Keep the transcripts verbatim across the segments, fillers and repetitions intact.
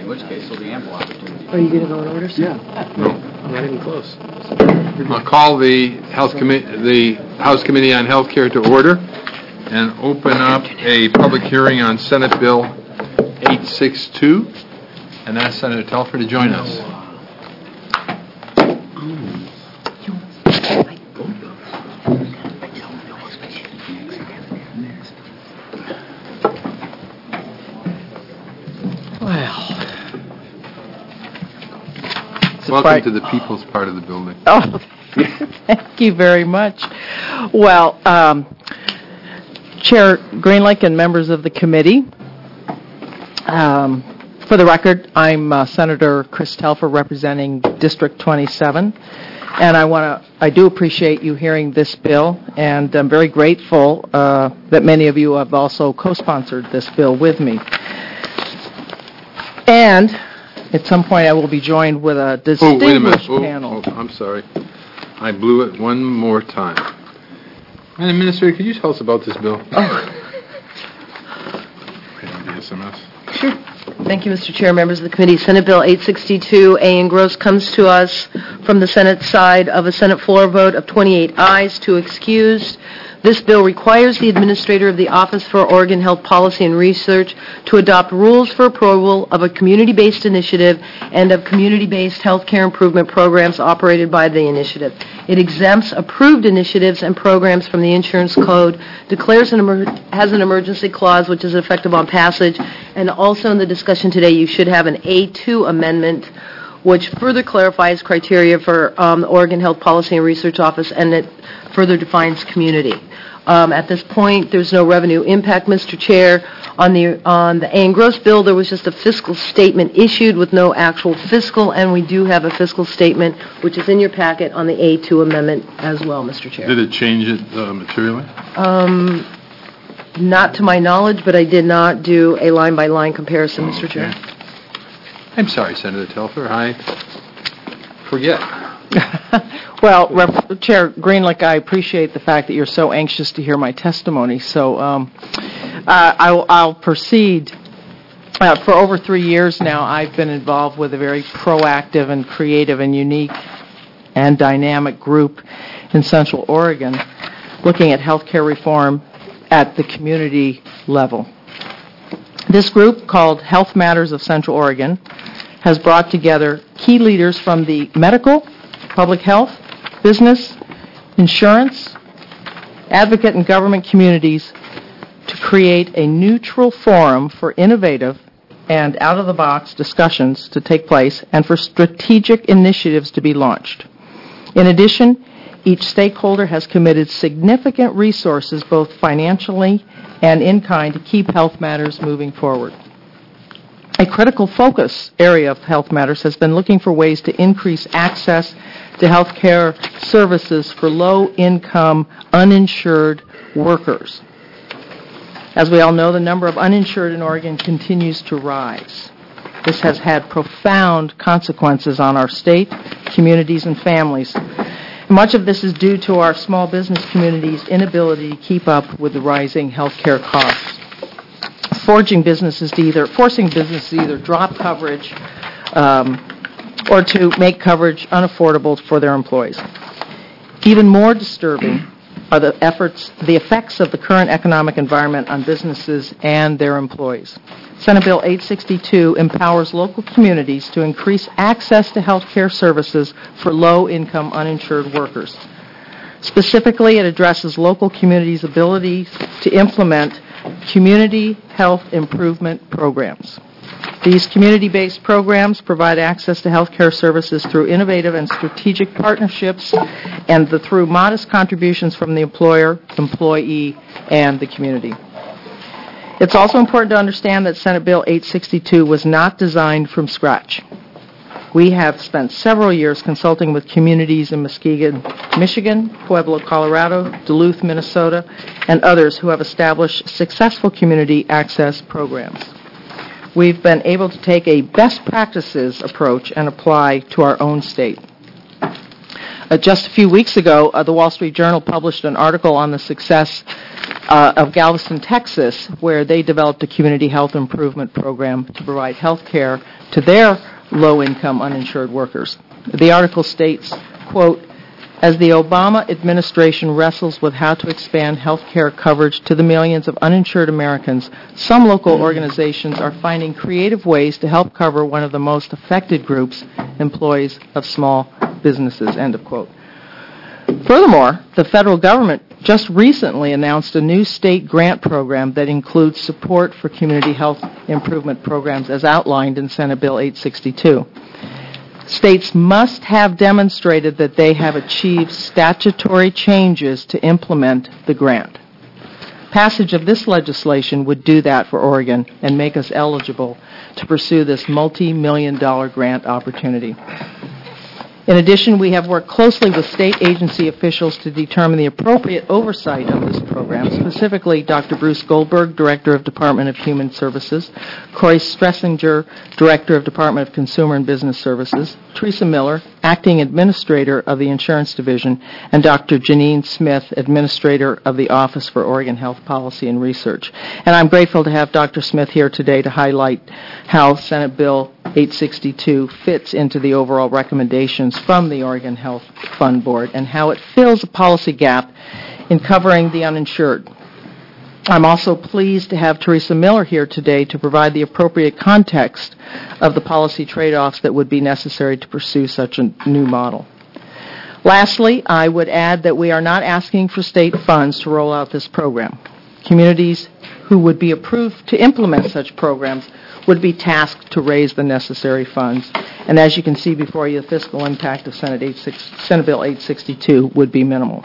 which case there'll be ample opportunity. Are you going to go in order, sir? Yeah. No. I'm not even close. I'll call the Health Committee, the House Committee on Healthcare to order and open up a public hearing on Senate Bill eight sixty-two and ask Senator Telfer to join us. Welcome to the people's part of the building. Oh, thank you very much. Well, um, Chair Greenlick and members of the committee, um, for the record, I'm uh, Senator Chris Telfer representing District twenty-seven, and I want to, I do appreciate you hearing this bill, and I'm very grateful uh, that many of you have also co-sponsored this bill with me. And at some point, I will be joined with a distinguished oh, wait a minute. Oh, panel. Oh, I'm sorry. I blew it one more time. Madam Administrator, could you tell us about this bill? Oh. Wait on the S M S. Sure. Thank you, Mister Chair, members of the committee. Senate Bill eight sixty-two, A engrossed, comes to us from the Senate side of a Senate floor vote of twenty-eight ayes, two excused. This bill requires the Administrator of the Office for Oregon Health Policy and Research to adopt rules for approval of a community-based initiative and of community-based health care improvement programs operated by the initiative. It exempts approved initiatives and programs from the insurance code, declares an emer- has an emergency clause which is effective on passage, and also in the discussion today you should have an A two amendment which further clarifies criteria for um, the Oregon Health Policy and Research Office, and it further defines community. Um, at this point, there's no revenue impact, Mister Chair. On the on the A engrossed bill, there was just a fiscal statement issued with no actual fiscal, and we do have a fiscal statement, which is in your packet on the A two amendment as well, Mister Chair. Did it change it uh, materially? Um, not to my knowledge, but I did not do a line-by-line comparison, Oh, Mister okay. Chair. I'm sorry, Senator Telfer. I forget. Well, Rep- Chair Greenlick, I appreciate the fact that you're so anxious to hear my testimony. So um, uh, I'll, I'll proceed. Uh, for over three years now, I've been involved with a very proactive and creative and unique and dynamic group in Central Oregon looking at healthcare reform at the community level. This group, called Health Matters of Central Oregon, has brought together key leaders from the medical, public health, business, insurance, advocate, and government communities to create a neutral forum for innovative and out-of-the-box discussions to take place and for strategic initiatives to be launched. In addition, each stakeholder has committed significant resources, both financially and in kind, to keep health matters moving forward. A critical focus area of Health Matters has been looking for ways to increase access to health care services for low-income, uninsured workers. As we all know, the number of uninsured in Oregon continues to rise. This has had profound consequences on our state, communities, and families. Much of this is due to our small business community's inability to keep up with the rising health care costs. Forging businesses to either, forcing businesses to either drop coverage um, or to make coverage unaffordable for their employees. Even more disturbing are the efforts, the effects of the current economic environment on businesses and their employees. Senate Bill eight sixty-two empowers local communities to increase access to health care services for low-income uninsured workers. Specifically, it addresses local communities' ability to implement community health improvement programs. These community-based programs provide access to health care services through innovative and strategic partnerships and the, through modest contributions from the employer, employee, and the community. It's also important to understand that Senate Bill eight sixty-two was not designed from scratch. We have spent several years consulting with communities in Muskegon, Michigan, Pueblo, Colorado, Duluth, Minnesota, and others who have established successful community access programs. We've been able to take a best practices approach and apply to our own state. Uh, just a few weeks ago, uh, the Wall Street Journal published an article on the success uh, of Galveston, Texas, where they developed a community health improvement program to provide health care to their low-income uninsured workers. The article states, quote, as the Obama administration wrestles with how to expand health care coverage to the millions of uninsured Americans, some local organizations are finding creative ways to help cover one of the most affected groups, employees of small businesses, end of quote. Furthermore, the federal government just recently announced a new state grant program that includes support for community health improvement programs as outlined in Senate Bill eight sixty-two. States must have demonstrated that they have achieved statutory changes to implement the grant. Passage of this legislation would do that for Oregon and make us eligible to pursue this multi-million dollar grant opportunity. In addition, we have worked closely with state agency officials to determine the appropriate oversight of this program, specifically Doctor Bruce Goldberg, Director of Department of Human Services, Corey Stressinger, Director of Department of Consumer and Business Services, Teresa Miller, Acting Administrator of the Insurance Division, and Doctor Janine Smith, Administrator of the Office for Oregon Health Policy and Research. And I'm grateful to have Doctor Smith here today to highlight how Senate Bill eight sixty-two fits into the overall recommendations from the Oregon Health Fund Board and how it fills a policy gap in covering the uninsured. I'm also pleased to have Teresa Miller here today to provide the appropriate context of the policy trade-offs that would be necessary to pursue such a new model. Lastly, I would add that we are not asking for state funds to roll out this program. Communities who would be approved to implement such programs would be tasked to raise the necessary funds. And as you can see before you, the fiscal impact of Senate, eight six, Senate Bill eight sixty-two would be minimal.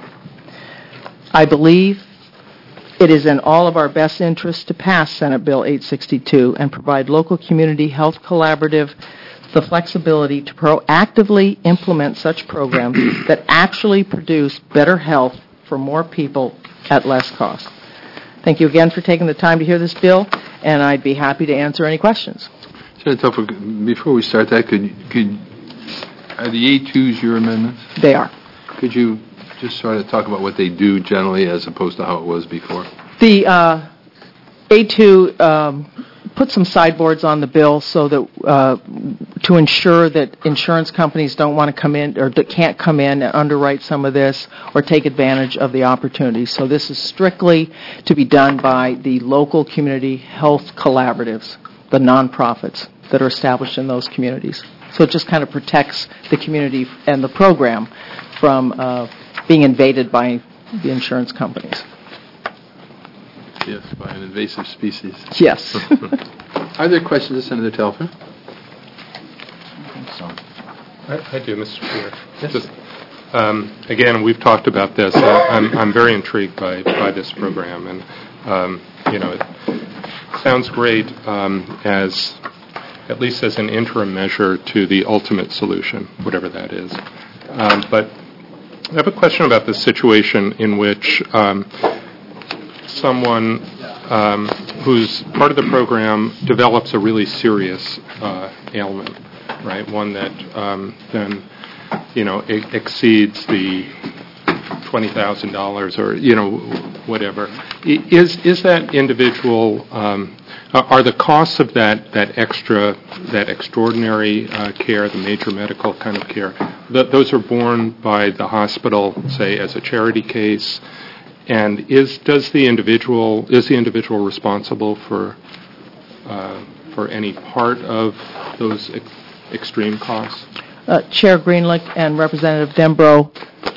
I believe it is in all of our best interests to pass Senate Bill eight sixty-two and provide local community health collaborative the flexibility to proactively implement such programs that actually produce better health for more people at less cost. Thank you again for taking the time to hear this bill, and I'd be happy to answer any questions. Senator Telford, before we start that, could could are the A twos your amendments? They are. Could you just sort of talk about what they do generally as opposed to how it was before? The uh, A two um, put some sideboards on the bill so that uh, to ensure that insurance companies don't want to come in or that can't come in and underwrite some of this or take advantage of the opportunity. So this is strictly to be done by the local community health collaboratives, the nonprofits that are established in those communities. So it just kind of protects the community and the program from uh, being invaded by the insurance companies. Yes, by an invasive species. Yes. Are there questions of Senator Telford? I, I do, Mister Speaker. Yes. Just, um, again, we've talked about this. I'm, I'm very intrigued by, by this program, and um, you know, it sounds great um, as, at least as an interim measure to the ultimate solution, whatever that is. Um, but I have a question about the situation in which um, someone um, who's part of the program develops a really serious uh, ailment, right? One that um, then, you know, e- exceeds the twenty thousand dollars or, you know, whatever. I- Is is that individual, um, are the costs of that, that extra, that extraordinary uh, care, the major medical kind of care, th- those are borne by the hospital, say, as a charity case? And is does the individual is the individual responsible for uh, for any part of those ex- extreme costs? Uh, Chair Greenlick and Representative Dembro,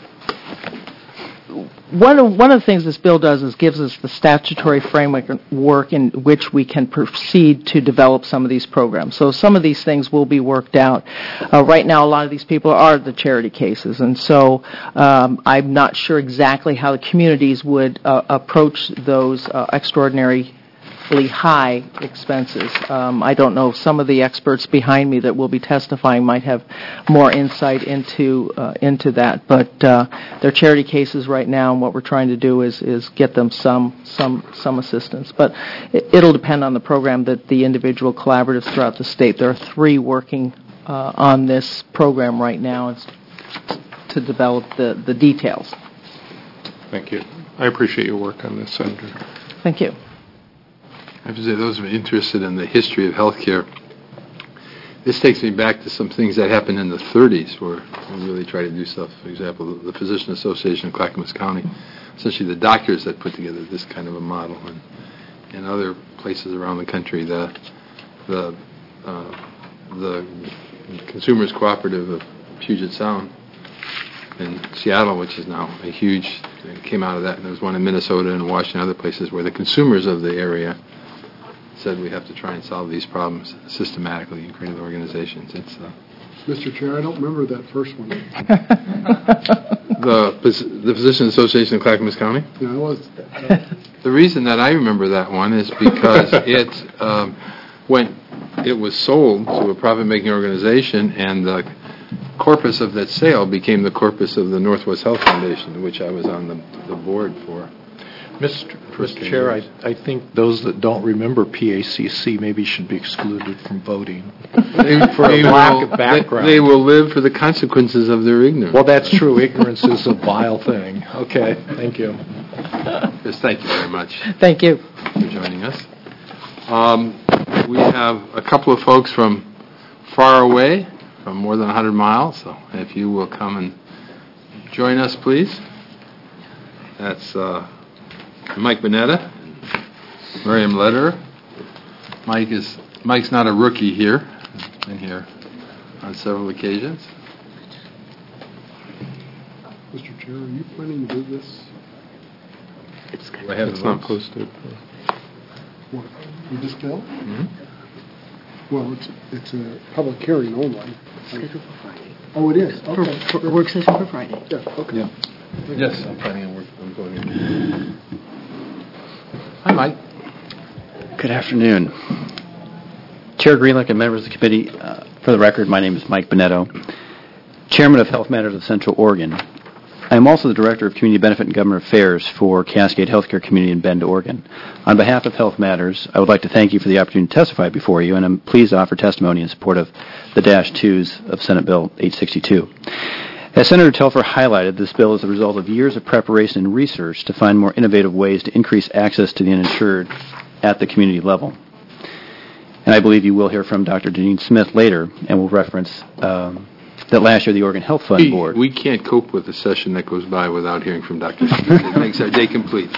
one of one of the things this bill does is gives us the statutory framework in which we can proceed to develop some of these programs. So some of these things will be worked out. Uh, right now, a lot of these people are the charity cases, and so um, I'm not sure exactly how the communities would uh, approach those uh, extraordinary high expenses. Um, I don't know if some of the experts behind me that will be testifying might have more insight into uh, into that, but uh, they're charity cases right now, and what we're trying to do is is get them some some some assistance. But it, it'll depend on the program that the individual collaboratives throughout the state. There are three working uh, on this program right now. It's to to develop the, the details. Thank you. I appreciate your work on this, Senator. Thank you. I have to say, those who are interested in the history of healthcare, this takes me back to some things that happened in the thirties where we really try to do stuff. For example, the Physician Association of Clackamas County, essentially the doctors that put together this kind of a model, and in other places around the country, the the uh, the Consumers Cooperative of Puget Sound in Seattle, which is now a huge, came out of that, and there was one in Minnesota and Washington and other places where the consumers of the area said we have to try and solve these problems systematically in creative organizations. It's uh, Mister Chair, I don't remember that first one. the the Physician Association of Clackamas County. Yeah, I was. Uh, The reason that I remember that one is because it um, when it was sold to a profit-making organization, and the corpus of that sale became the corpus of the Northwest Health Foundation, which I was on the, the board for. Mister Mister Chair, I, I think those that don't remember P A C C maybe should be excluded from voting. They, For they a lack will, of background. They, they will live for the consequences of their ignorance. Well, that's true. Ignorance is a vile thing. Okay, thank you. Yes, thank you very much Thank you. for joining us. Um, we have a couple of folks from far away, from more than one hundred miles, so if you will come and join us, please. That's uh, Mike Bonetta, Miriam Lederer. Mike is Mike's not a rookie here. He's been here on several occasions. Mister Chair, are you planning to do this? I have It's the not votes. posted. What, with this bill? Mhm. Well, it's it's a public hearing only. Scheduled for Friday. Oh, it is? For, Okay. for work session for Friday. Yeah, okay. Yeah. Yes, I'm planning on work, I'm going in. Hi, Mike. Good afternoon. Chair Greenlick and members of the committee, uh, for the record, my name is Mike Bonetto, Chairman of Health Matters of Central Oregon. I am also the Director of Community Benefit and Government Affairs for Cascade Healthcare Community in Bend, Oregon. On behalf of Health Matters, I would like to thank you for the opportunity to testify before you, and I'm pleased to offer testimony in support of the Dash twos of Senate Bill eight sixty-two. As Senator Telfer highlighted, this bill is the result of years of preparation and research to find more innovative ways to increase access to the uninsured at the community level. And I believe you will hear from Doctor Deneen Smith later, and will reference um, that last year the Oregon Health Fund We, Board... we can't cope with a session that goes by without hearing from Doctor Smith. It makes our day complete.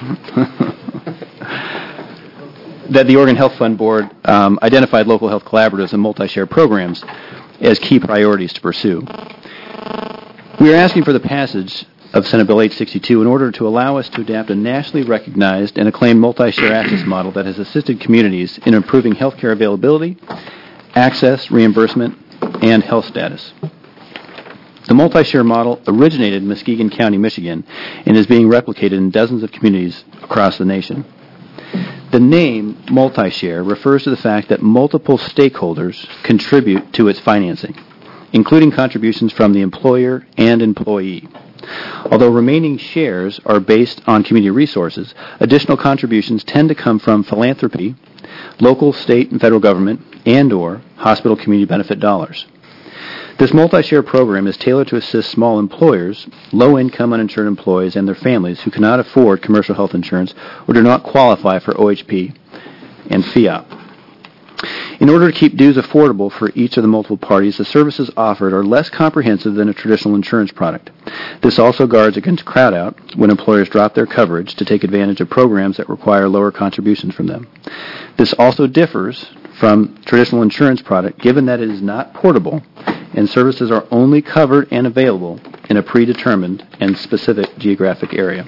that the Oregon Health Fund Board um, identified local health collaboratives and multi-share programs as key priorities to pursue. We are asking for the passage of Senate Bill eight sixty-two in order to allow us to adapt a nationally recognized and acclaimed multi-share access model that has assisted communities in improving health care availability, access, reimbursement, and health status. The multi-share model originated in Muskegon County, Michigan, and is being replicated in dozens of communities across the nation. The name multi-share refers to the fact that multiple stakeholders contribute to its financing, including contributions from the employer and employee. Although remaining shares are based on community resources, additional contributions tend to come from philanthropy, local, state, and federal government, and/or hospital community benefit dollars. This multi-share program is tailored to assist small employers, low-income uninsured employees, and their families who cannot afford commercial health insurance or do not qualify for O H P and F I A P. In order to keep dues affordable for each of the multiple parties, the services offered are less comprehensive than a traditional insurance product. This also guards against crowd-out when employers drop their coverage to take advantage of programs that require lower contributions from them. This also differs from traditional insurance product given that it is not portable and services are only covered and available in a predetermined and specific geographic area.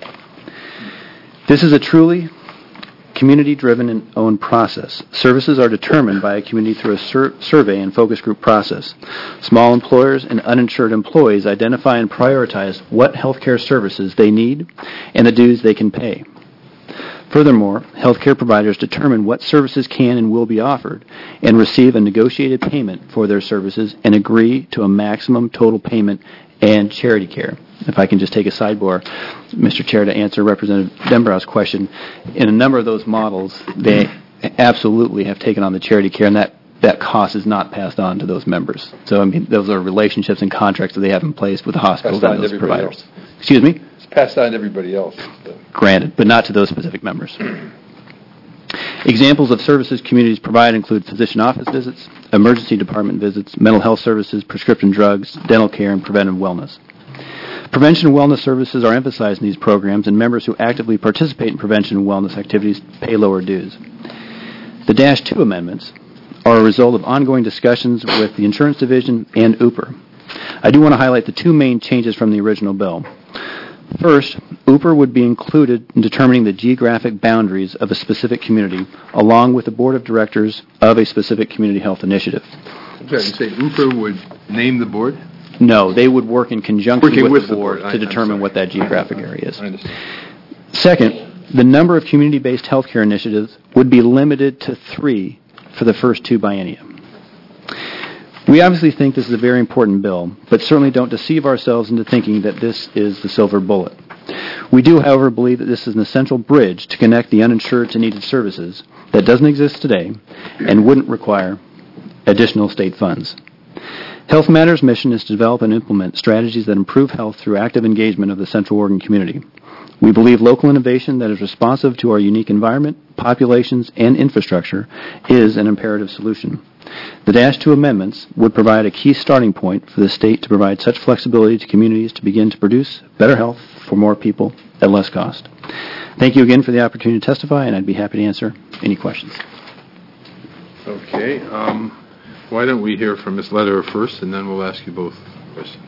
This is a truly community-driven and owned process. Services are determined by a community through a sur- survey and focus group process. Small employers and uninsured employees identify and prioritize what healthcare services they need and the dues they can pay. Furthermore, healthcare providers determine what services can and will be offered and receive a negotiated payment for their services and agree to a maximum total payment and charity care. If I can just take a sidebar, Mister Chair, to answer Representative Denbraugh's question, in a number of those models, they absolutely have taken on the charity care, and that that cost is not passed on to those members. So, I mean, those are relationships and contracts that they have in place with the hospitals Passed on and to those everybody providers. else. Excuse me? It's passed on to everybody else. Granted, but not to those specific members. Examples of services communities provide include physician office visits, emergency department visits, mental health services, prescription drugs, dental care, and preventive wellness. Prevention and wellness services are emphasized in these programs, and members who actively participate in prevention and wellness activities pay lower dues. The Dash two amendments are a result of ongoing discussions with the Insurance Division and U P R. I do want to highlight the two main changes from the original bill. First, U P R would be included in determining the geographic boundaries of a specific community, along with the board of directors of a specific community health initiative. Okay, you say U P R would name the board? No, they would work in conjunction Working with, with the the board, board. I- to I'm determine sorry. what that geographic area is. I understand. Second, the number of community-based healthcare initiatives would be limited to three for the first two biennia. We obviously think this is a very important bill, but certainly don't deceive ourselves into thinking that this is the silver bullet. We do, however, believe that this is an essential bridge to connect the uninsured to needed services that doesn't exist today and wouldn't require additional state funds. Health Matters' mission is to develop and implement strategies that improve health through active engagement of the Central Oregon community. We believe local innovation that is responsive to our unique environment, populations, and infrastructure is an imperative solution. The Dash two amendments would provide a key starting point for the state to provide such flexibility to communities to begin to produce better health for more people at less cost. Thank you again for the opportunity to testify, and I'd be happy to answer any questions. Okay, um, why don't we hear from Miz Lederer first, and then we'll ask you both questions.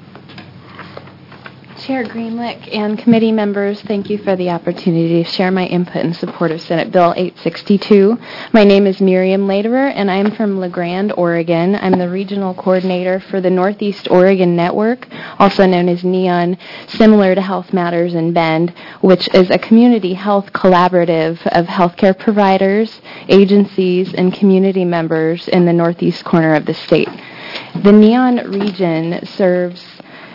Chair Greenlick and committee members, thank you for the opportunity to share my input in support of Senate Bill eight sixty-two. My name is Miriam Lederer, and I'm from La Grande, Oregon. I'm the regional coordinator for the Northeast Oregon Network, also known as NEON, similar to Health Matters in Bend, which is a community health collaborative of healthcare providers, agencies, and community members in the northeast corner of the state. The NEON region serves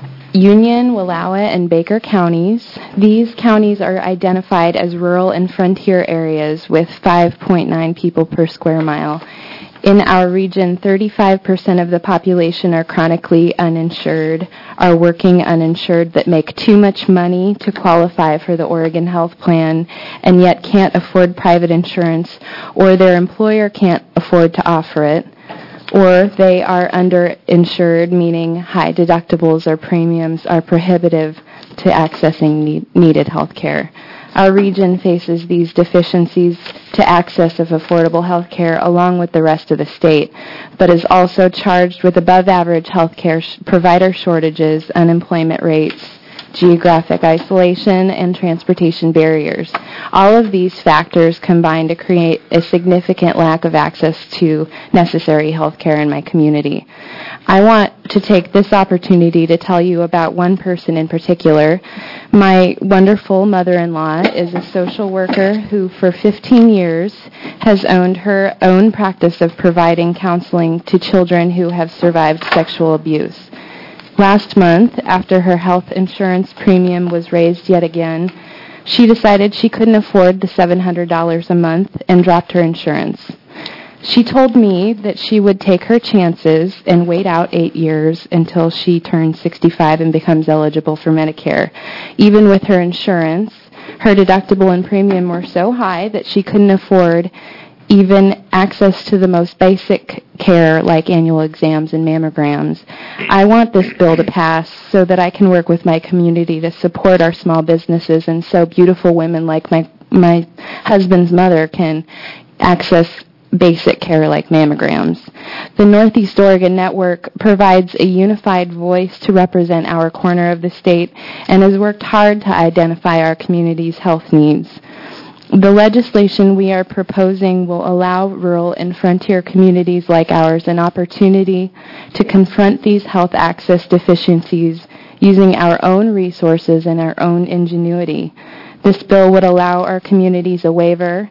Union, Wallowa, and Baker counties. These counties are identified as rural and frontier areas with five point nine people per square mile. In our region, thirty-five percent of the population are chronically uninsured, are working uninsured that make too much money to qualify for the Oregon Health Plan and yet can't afford private insurance, or their employer can't afford to offer it, or they are underinsured, meaning high deductibles or premiums are prohibitive to accessing need, needed health care. Our region faces these deficiencies to access of affordable health care along with the rest of the state, but is also charged with above-average health care sh- provider shortages, unemployment rates, geographic isolation, and transportation barriers. All of these factors combine to create a significant lack of access to necessary health care in my community. I want to take this opportunity to tell you about one person in particular. My wonderful mother-in-law is a social worker who for fifteen years has owned her own practice of providing counseling to children who have survived sexual abuse. Last month, after her health insurance premium was raised yet again, she decided she couldn't afford the seven hundred dollars a month and dropped her insurance. She told me that she would take her chances and wait out eight years until she turns sixty-five and becomes eligible for Medicare. Even with her insurance, her deductible and premium were so high that she couldn't afford even access to the most basic care like annual exams and mammograms. I want this bill to pass so that I can work with my community to support our small businesses and so beautiful women like my my husband's mother can access basic care like mammograms. The Northeast Oregon Network provides a unified voice to represent our corner of the state and has worked hard to identify our community's health needs. The legislation we are proposing will allow rural and frontier communities like ours an opportunity to confront these health access deficiencies using our own resources and our own ingenuity. This bill would allow our communities a waiver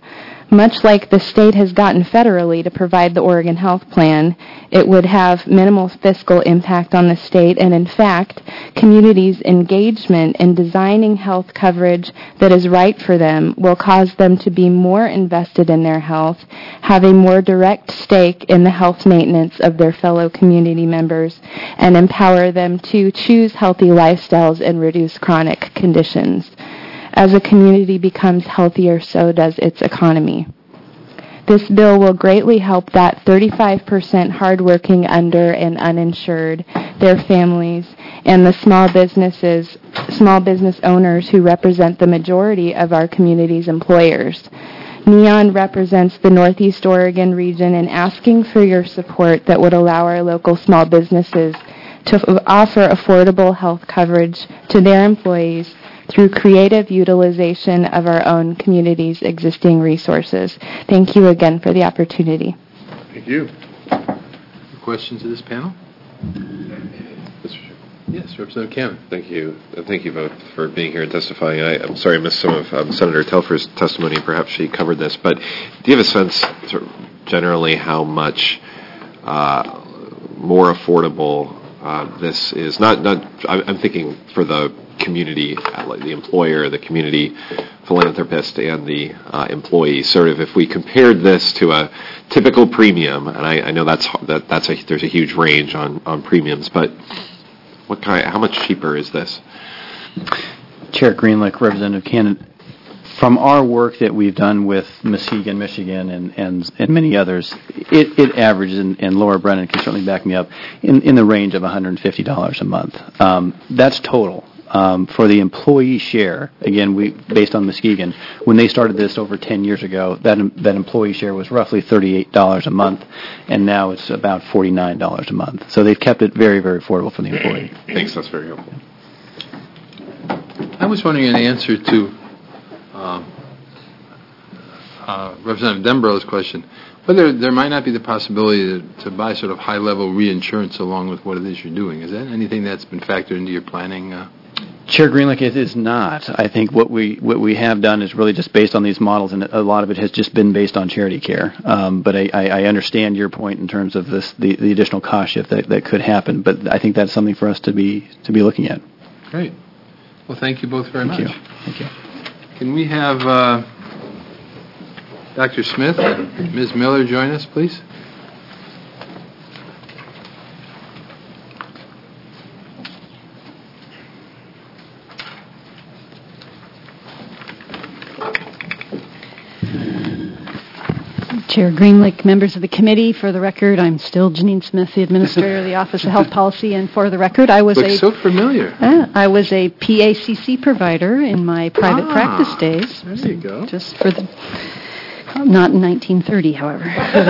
Much like the state has gotten federally to provide the Oregon Health Plan, it would have minimal fiscal impact on the state, and in fact, communities' engagement in designing health coverage that is right for them will cause them to be more invested in their health, have a more direct stake in the health maintenance of their fellow community members, and empower them to choose healthy lifestyles and reduce chronic conditions. As a community becomes healthier, so does its economy. This bill will greatly help that thirty-five percent hardworking under and uninsured, their families, and the small businesses, small business owners who represent the majority of our community's employers. NEON represents the Northeast Oregon region, and asking for your support that would allow our local small businesses to f- offer affordable health coverage to their employees through creative utilization of our own community's existing resources. Thank you again for the opportunity. Thank you. Questions of this panel? Yes, Representative Cannon. Thank you. Uh, Thank you both for being here and testifying. I, I'm sorry I missed some of um, Senator Telfer's testimony. Perhaps she covered this, but do you have a sense sort of generally how much uh, more affordable uh, this is? Not, not. I, I'm thinking for the community, uh, like the employer, the community philanthropist, and the uh, employee. Sort of, if we compared this to a typical premium, and I, I know that's that that's a there's a huge range on on premiums, but what kind? How much cheaper is this? Chair Greenlick, Representative Cannon, from our work that we've done with Muskegon, Michigan, and, and, and many others, it, it averages, and, and Laura Brennan can certainly back me up, in, in the range of one hundred fifty dollars a month. Um, that's total. Um, for the employee share, again, we based on Muskegon, when they started this over ten years ago, that that employee share was roughly thirty-eight dollars a month, and now it's about forty-nine dollars a month. So they've kept it very, very affordable for the employee. Thanks, that's very helpful. I was wondering an answer to um, uh, Representative Denborough's question, whether there might not be the possibility to, to buy sort of high-level reinsurance along with what it is you're doing. Is that anything that's been factored into your planning? Uh? Chair Greenlick, it is not. I think what we what we have done is really just based on these models, and a lot of it has just been based on charity care. Um, but I, I, I understand your point in terms of this the, the additional cost shift that, that could happen. But I think that's something for us to be to be looking at. Great. Well, thank you both very Thank much. you. Thank you. Can we have uh, Doctor Smith and Miz Miller join us, please? Chair Greenlick, members of the committee, for the record, I'm still Janine Smith, the Administrator of the Office of Health Policy, and for the record, I was Looks a so familiar. uh, I was a P A C C provider in my private Ah, practice days. there you go. Just for the not in nineteen thirty, however.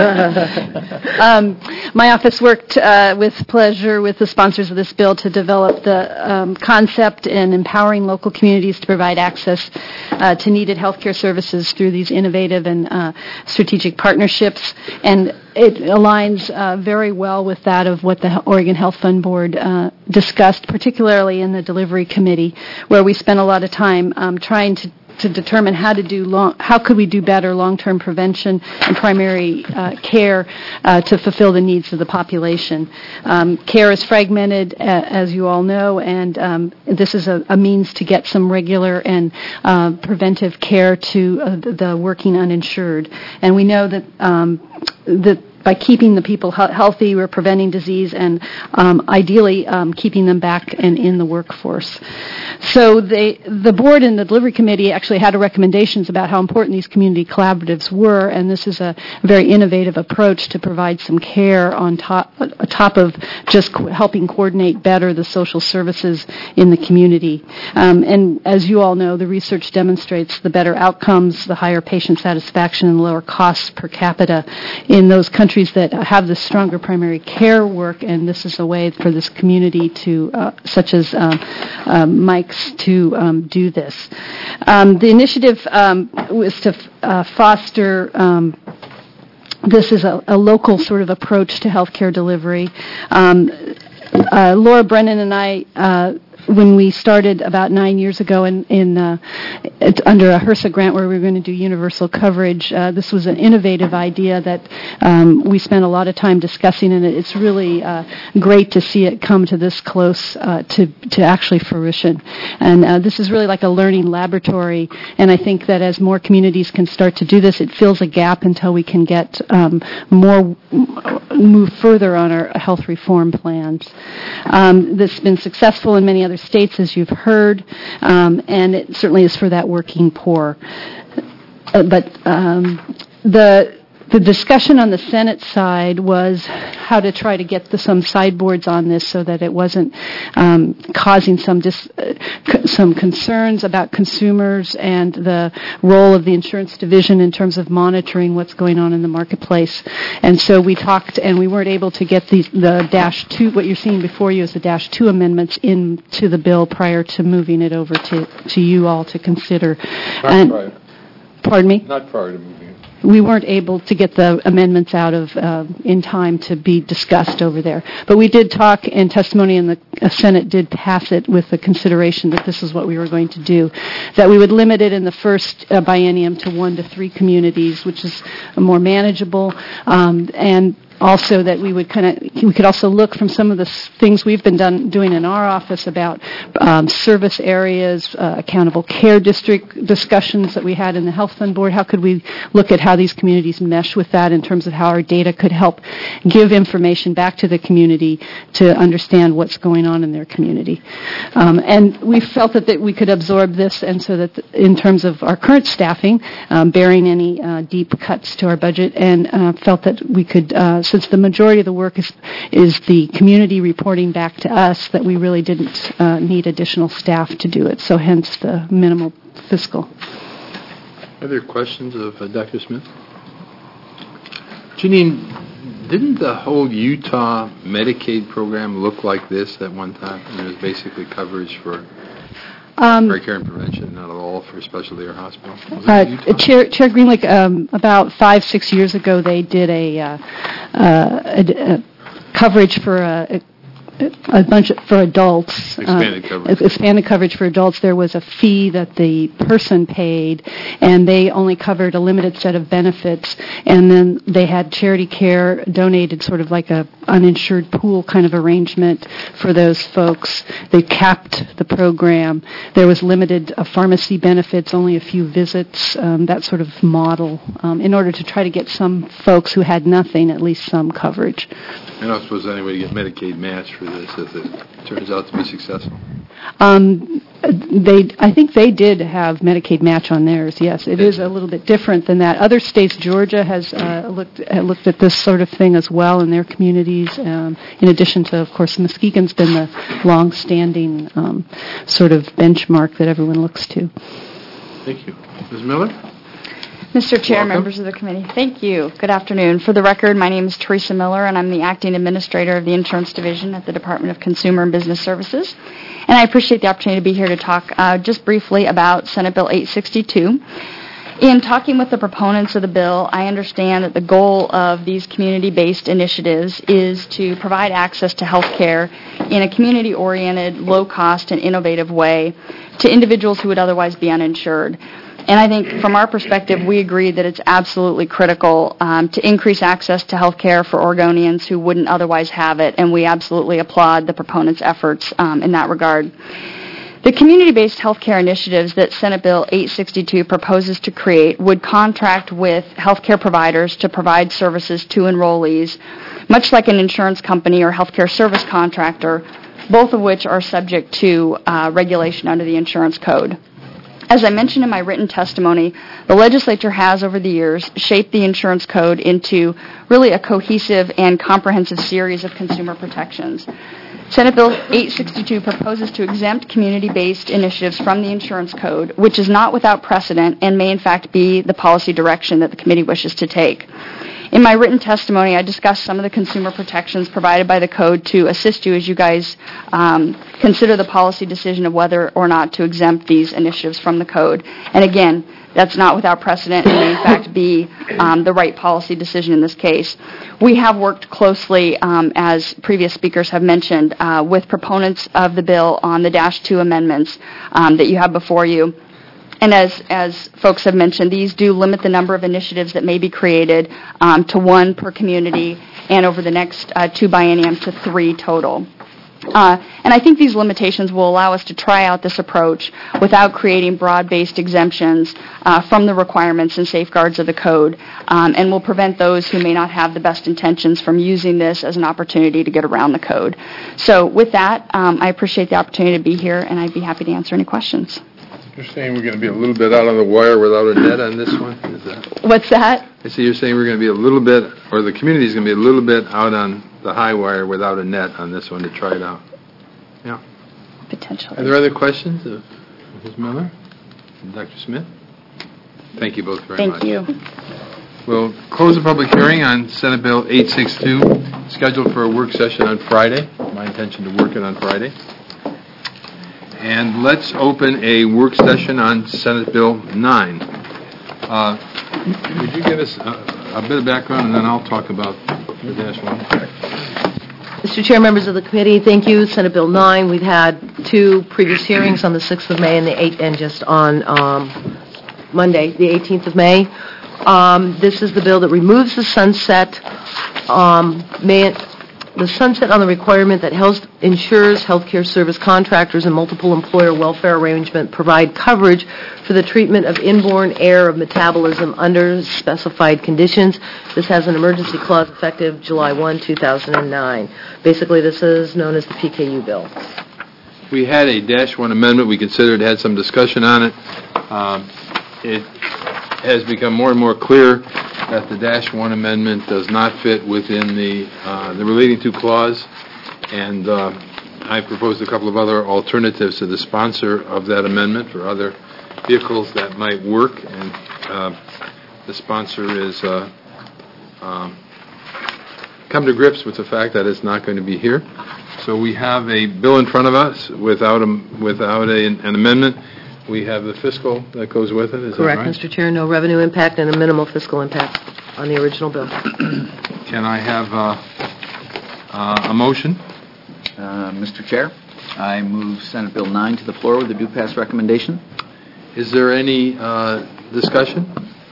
um, my office worked uh, with pleasure with the sponsors of this bill to develop the um, concept in empowering local communities to provide access uh, to needed healthcare services through these innovative and uh, strategic partnerships. And it aligns uh, very well with that of what the Oregon Health Fund Board uh, discussed, particularly in the delivery committee, where we spent a lot of time um, trying to to determine how to do long, how could we do better long-term prevention and primary uh, care uh, to fulfill the needs of the population. Um, care is fragmented, uh, as you all know, and um, this is a, a means to get some regular and uh, preventive care to uh, the, the working uninsured. And we know that um, that by keeping the people he- healthy, we're preventing disease and um, ideally um, keeping them back and in the workforce. So they, the board and the delivery committee actually had recommendations about how important these community collaboratives were, and this is a very innovative approach to provide some care on top, on top of just co- helping coordinate better the social services in the community. Um, and as you all know, the research demonstrates the better outcomes, the higher patient satisfaction, and lower costs per capita in those countries that have the stronger primary care work, and this is a way for this community to, uh, such as um, um, Mike's, to um, do this. Um, the initiative um, was to uh, foster um, this is a, a local sort of approach to healthcare delivery. Um, uh, Laura Brennan and I uh, when we started about nine years ago in, in uh, it's under a HRSA grant where we were going to do universal coverage, uh, this was an innovative idea that um, we spent a lot of time discussing, and it's really uh, great to see it come to this close uh, to, to actually fruition. And uh, this is really like a learning laboratory, and I think that as more communities can start to do this, it fills a gap until we can get um, more, move further on our health reform plans. Um, this has been successful in many other states, as you've heard, um, and it certainly is for that working poor. Uh, but um, the The discussion on the Senate side was how to try to get the, some sideboards on this so that it wasn't um, causing some dis, uh, c- some concerns about consumers and the role of the insurance division in terms of monitoring what's going on in the marketplace. And so we talked, and we weren't able to get these, the dash two, what you're seeing before you is the dash two amendments into the bill prior to moving it over to, to you all to consider. Not and, prior. Pardon me? Not prior to moving. We weren't able to get the amendments out of uh, in time to be discussed over there. But we did talk, and testimony in the uh, Senate did pass it with the consideration that this is what we were going to do, that we would limit it in the first uh, biennium to one to three communities, which is more manageable, um, and also that we would kind of, we could also look from some of the s- things we've been done, doing in our office about um, service areas, uh, accountable care district discussions that we had in the Health Fund Board. How could we look at how these communities mesh with that in terms of how our data could help give information back to the community to understand what's going on in their community. Um, and we felt that, that we could absorb this, and so that th- in terms of our current staffing, um, bearing any uh, deep cuts to our budget, and uh, felt that we could uh, since the majority of the work is is the community reporting back to us, that we really didn't uh, need additional staff to do it, so hence the minimal fiscal. Other questions of uh, Doctor Smith? Janine, didn't the whole Utah Medicaid program look like this at one time? And it was basically coverage for Um, primary care and prevention, not at all for specialty or hospital. Was it Uh, Utah? Chair, Chair Greenlick, um, about five, six years ago, they did a, uh, uh, a, a coverage for a, a bunch of, for adults. Expanded uh, coverage. Expanded coverage for adults. There was a fee that the person paid, and they only covered a limited set of benefits. And then they had charity care donated, sort of like a uninsured pool kind of arrangement for those folks. They capped the program. There was limited uh, pharmacy benefits, only a few visits, um, that sort of model, um, in order to try to get some folks who had nothing at least some coverage. I don't suppose anybody get Medicaid match for this if it turns out to be successful. Um, they, I think they did have Medicaid match on theirs. Yes, it is a little bit different than that. Other states, Georgia has uh, looked uh, looked at this sort of thing as well in their communities. Um, in addition to, of course, Muskegon's been the long-standing um, sort of benchmark that everyone looks to. Thank you. Miz Miller? Mister Chair, Welcome. members of the committee, thank you. Good afternoon. For the record, my name is Teresa Miller, and I'm the Acting Administrator of the Insurance Division at the Department of Consumer and Business Services. And I appreciate the opportunity to be here to talk uh, just briefly about Senate Bill eight sixty-two. In talking with the proponents of the bill, I understand that the goal of these community-based initiatives is to provide access to health care in a community-oriented, low-cost, and innovative way to individuals who would otherwise be uninsured. And I think from our perspective, we agree that it's absolutely critical um, to increase access to health care for Oregonians who wouldn't otherwise have it, and we absolutely applaud the proponents' efforts um, in that regard. The community-based health care initiatives that Senate Bill eight sixty-two proposes to create would contract with health care providers to provide services to enrollees, much like an insurance company or health care service contractor, both of which are subject to uh, regulation under the insurance code. As I mentioned in my written testimony, the legislature has, over the years, shaped the insurance code into really a cohesive and comprehensive series of consumer protections. Senate Bill eight sixty-two proposes to exempt community-based initiatives from the insurance code, which is not without precedent and may in fact be the policy direction that the committee wishes to take. In my written testimony, I discussed some of the consumer protections provided by the code to assist you as you guys um, consider the policy decision of whether or not to exempt these initiatives from the code. And again, that's not without precedent and may in fact be um, the right policy decision in this case. We have worked closely, um, as previous speakers have mentioned, uh, with proponents of the bill on the Dash two amendments um, that you have before you. And as, as folks have mentioned, these do limit the number of initiatives that may be created um, to one per community, and over the next uh, two bienniums to three total. Uh, and I think these limitations will allow us to try out this approach without creating broad-based exemptions uh, from the requirements and safeguards of the code, um, and will prevent those who may not have the best intentions from using this as an opportunity to get around the code. So with that, um, I appreciate the opportunity to be here, and I'd be happy to answer any questions. You're saying we're going to be a little bit out on the wire without a net on this one? Is that? What's that? I see you're saying we're going to be a little bit, or the community's going to be a little bit out on the high wire without a net on this one to try it out. Yeah. Potentially. Are there other questions of Miz Miller and Doctor Smith? Thank you both very Thank much. you. We'll close the public hearing on Senate Bill eight sixty-two, scheduled for a work session on Friday. My intention to work it on Friday. And let's open a work session on Senate Bill nine. Uh, would you give us a, a bit of background, and then I'll talk about the dash one. Mister Chair, members of the committee, thank you. Senate Bill nine, we've had two previous hearings on the sixth of May and the eighth, and just on um, Monday, the eighteenth of May. Um, this is the bill that removes the sunset, um, may, the sunset on the requirement that health insurers, healthcare service contractors, and multiple employer welfare arrangement provide coverage for the treatment of inborn error of metabolism under specified conditions. This has an emergency clause effective July first, two thousand nine. Basically, this is known as the P K U bill. We had a dash one amendment. We considered, had some discussion on it. Um, it has become more and more clear that the dash one amendment does not fit within the uh, the relating to clause, and uh, I proposed a couple of other alternatives to the sponsor of that amendment for other vehicles that might work, and uh, the sponsor is uh, um, come to grips with the fact that it's not going to be here. So we have a bill in front of us without a, without a, an amendment. We have the fiscal that goes with it. Is Correct, that right? Mister Chair. No revenue impact and a minimal fiscal impact on the original bill. Can I have uh, uh, a motion? Uh, Mister Chair, I move Senate Bill nine to the floor with a due pass recommendation. Is there any uh, discussion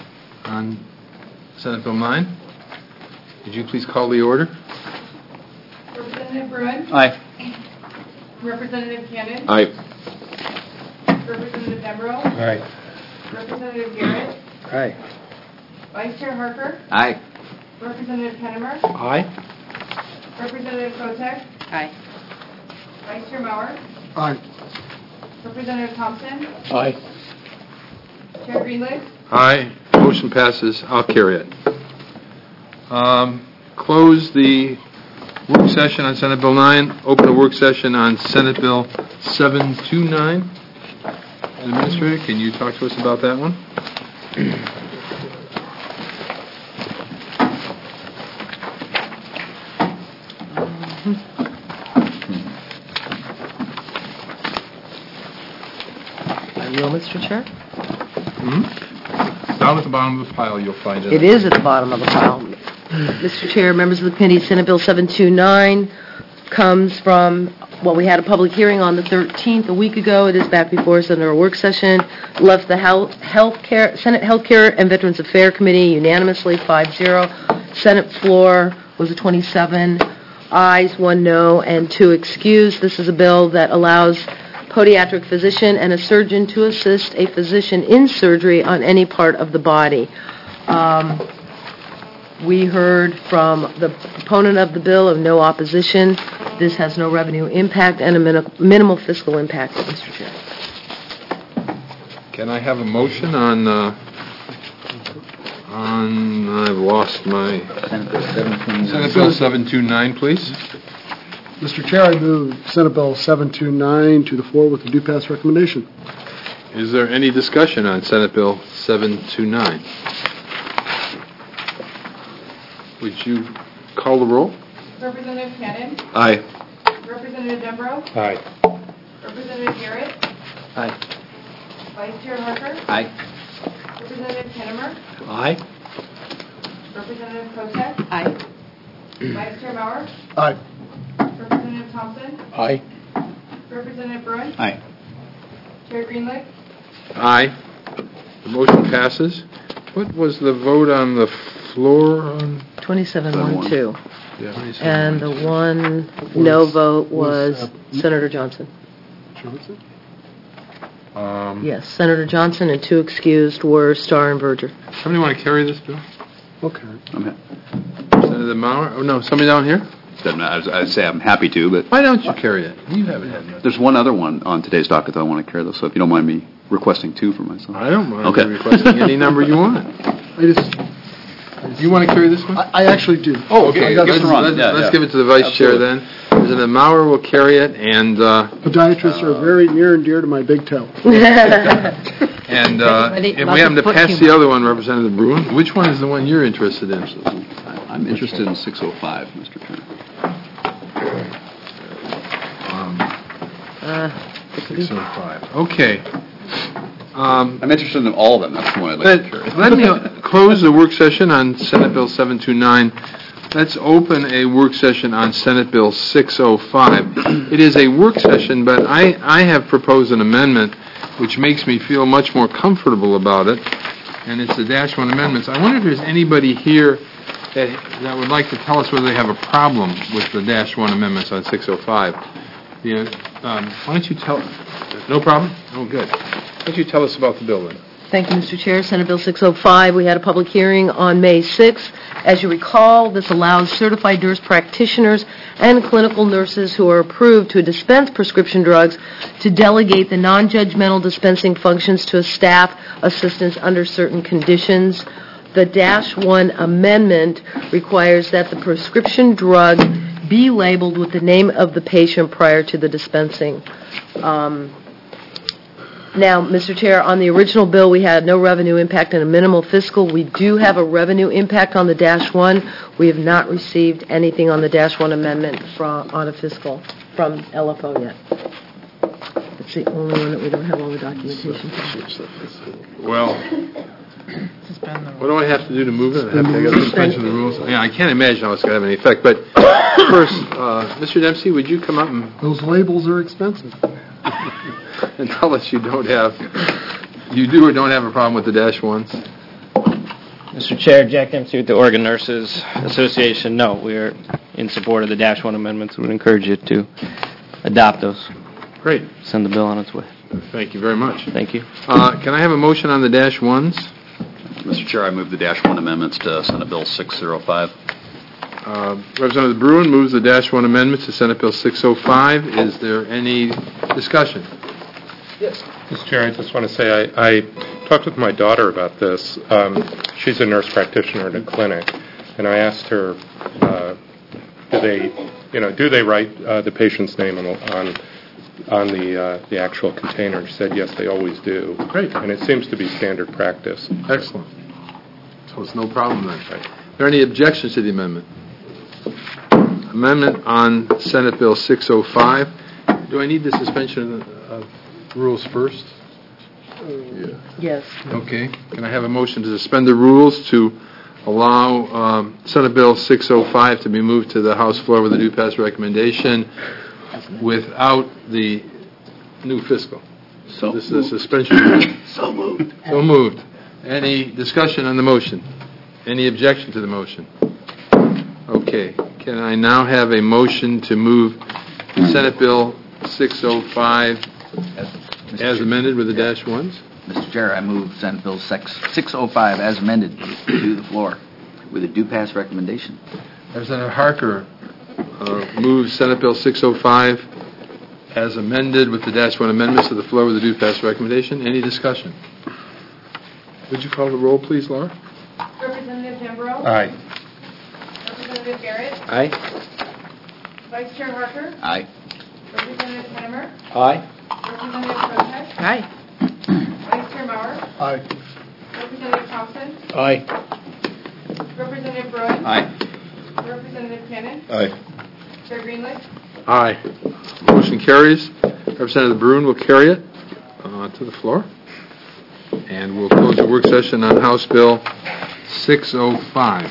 on Senate Bill nine? Would you please call the order? Representative Bruin? Aye. Representative Cannon? Aye. Representative Dembro? Aye. Representative Garrett? Aye. Vice Chair Harper? Aye. Representative Kennemer? Aye. Representative Kotek? Aye. Vice Chair Mauer? Aye. Representative Thompson? Aye. Chair Greenlee? Aye. Motion passes. I'll carry it. Um, close the work session on Senate Bill nine. Open the work session on Senate Bill seven twenty-nine. Administrator, can you talk to us about that one? I will, Mister Chair. Mm-hmm. Down at the bottom of the pile, you'll find it. It is at the bottom of the pile. Mister Chair, members of the committee, Senate Bill seven twenty-nine comes from, well, we had a public hearing on the thirteenth, a week ago. It is back before us under a work session. Left the health, healthcare, Senate Healthcare and Veterans Affairs Committee unanimously five zero. Senate floor was a twenty-seven ayes, one no, and two excused. This is a bill that allows podiatric physician and a surgeon to assist a physician in surgery on any part of the body. Um, we heard from the proponent of the bill of no opposition. This has no revenue impact and a min- minimal fiscal impact, Mister Chair. Can I have a motion on, uh, on, I've lost my... Senate Bill seven twenty-nine. Senate Bill seven twenty-nine, please. Mister Chair, I move Senate Bill seven twenty-nine to the floor with a due pass recommendation. Is there any discussion on Senate Bill seven twenty-nine? would you call the roll? Representative Cannon. Aye. Representative Dembro. Aye. Representative Garrett. Aye. Vice Chair Harker. Aye. Representative Kennemer. Aye. Representative Kotek. Aye. Vice Chair Mauer. Aye. Representative Thompson. Aye. Representative Bruin. Aye. Chair Greenlick. Aye. The motion passes. What was the vote on the floor on? twenty-seven one two. Yeah. And the one no vote was was, uh, Senator Johnson. Johnson? Um, Yes, Senator Johnson, and two excused were Starr and Berger. Somebody want to carry this bill? Okay. Senator Mauer? Oh, no, somebody down here? Doesn't matter. I'd say I'm happy to, but Why don't you carry it? You haven't had much. there's one other one on today's docket that I want to carry, though, so if you don't mind me requesting two for myself. I don't mind Okay. you requesting any number you want. I just, You want to carry this one? I I actually do. Oh, okay. I got Let's, some- let's- Yeah, let's yeah. give it to the vice chair then. President Mauer will carry it, and uh, Podiatrists are very near and dear to my big toe. and uh, Everybody if we loves happen to foot pass humor. the other one, Representative Bruin, which one is the one you're interested in? I'm interested in six oh five, Mister Chairman. Uh, six oh five. Okay. Um, I'm interested in all of them. That's the one I'd like to carry. Let let me uh, close the work session on Senate Bill seven two nine. Let's open a work session on Senate Bill six oh five. It is a work session, but I, I have proposed an amendment which makes me feel much more comfortable about it, and it's the dash one amendments. I wonder if there's anybody here that, that would like to tell us whether they have a problem with the dash one amendments on six oh five. The, uh, um, why don't you tell, no problem? Oh, good. Why don't you tell us about the bill then? Thank you, Mister Chair. Senate Bill six oh five, we had a public hearing on May sixth. As you recall, this allows certified nurse practitioners and clinical nurses who are approved to dispense prescription drugs to delegate the non-judgmental dispensing functions to a staff assistants under certain conditions. The Dash one amendment requires that the prescription drug be labeled with the name of the patient prior to the dispensing. Um, Now, Mister Chair, on the original bill, we had no revenue impact and a minimal fiscal. We do have a revenue impact on the Dash one. We have not received anything on the Dash one amendment from, on a fiscal from L F O yet. It's the only one that we don't have all the documentation for. Well, what do I have to do to move it? I have to, I got to suspension of the rules. Yeah, I can't imagine how it's going to have any effect, but first, uh, Mister Dempsey, would you come up and Those labels are expensive. and tell us you don't have, you do or don't have a problem with the dash ones? Mister Chair, Jack Dempsey with the Oregon Nurses Association. No, we are in support of the Dash one amendments. We would encourage you to adopt those. Great. Send the bill on its way. Thank you very much. Thank you. Uh, can I have a motion on the dash ones? Mister Chair, I move the Dash one amendments to Senate Bill six oh five. Uh, Representative Bruin moves the dash one amendments to Senate Bill six oh five. Is there any discussion? Yes. Mister Chair, I just want to say I, I talked with my daughter about this. Um, she's a nurse practitioner in a clinic, and I asked her, uh, do they, you know, do they write uh, the patient's name on on, on the uh, the actual container? She said yes, they always do. Great. And it seems to be standard practice. Excellent. So it's no problem then. Right. Are there any objections to the amendment? Amendment on Senate Bill six oh five. Do I need the suspension of, of rules first? Yeah. Yes. Okay. Can I have a motion to suspend the rules to allow um, Senate Bill six oh five to be moved to the House floor with a due pass recommendation without the new fiscal? So This is a suspension. So moved. So moved. Any discussion on the motion? Any objection to the motion? Okay. Can I now have a motion to move Senate Bill six oh five as amended with the dash ones? Mister Chair, I move Senate Bill six oh five as amended to the floor with a due pass recommendation. Representative Harker uh, moves Senate Bill six oh five as amended with the dash one amendments to the floor with a due pass recommendation. Any discussion? Would you call the roll, please, Laura? Representative Dembro. Aye. Representative Garrett. Aye. Vice Chair Harker. Aye. Representative Kennemer. Aye. Representative Kotek. Aye. Vice Chair Mauer. Aye. Representative Thompson. Aye. Representative Bruin. Aye. Representative Cannon. Aye. Chair Greenlich. Aye. Motion carries. Representative Brune will carry it uh, to the floor. And we'll close the work session on House Bill six oh five.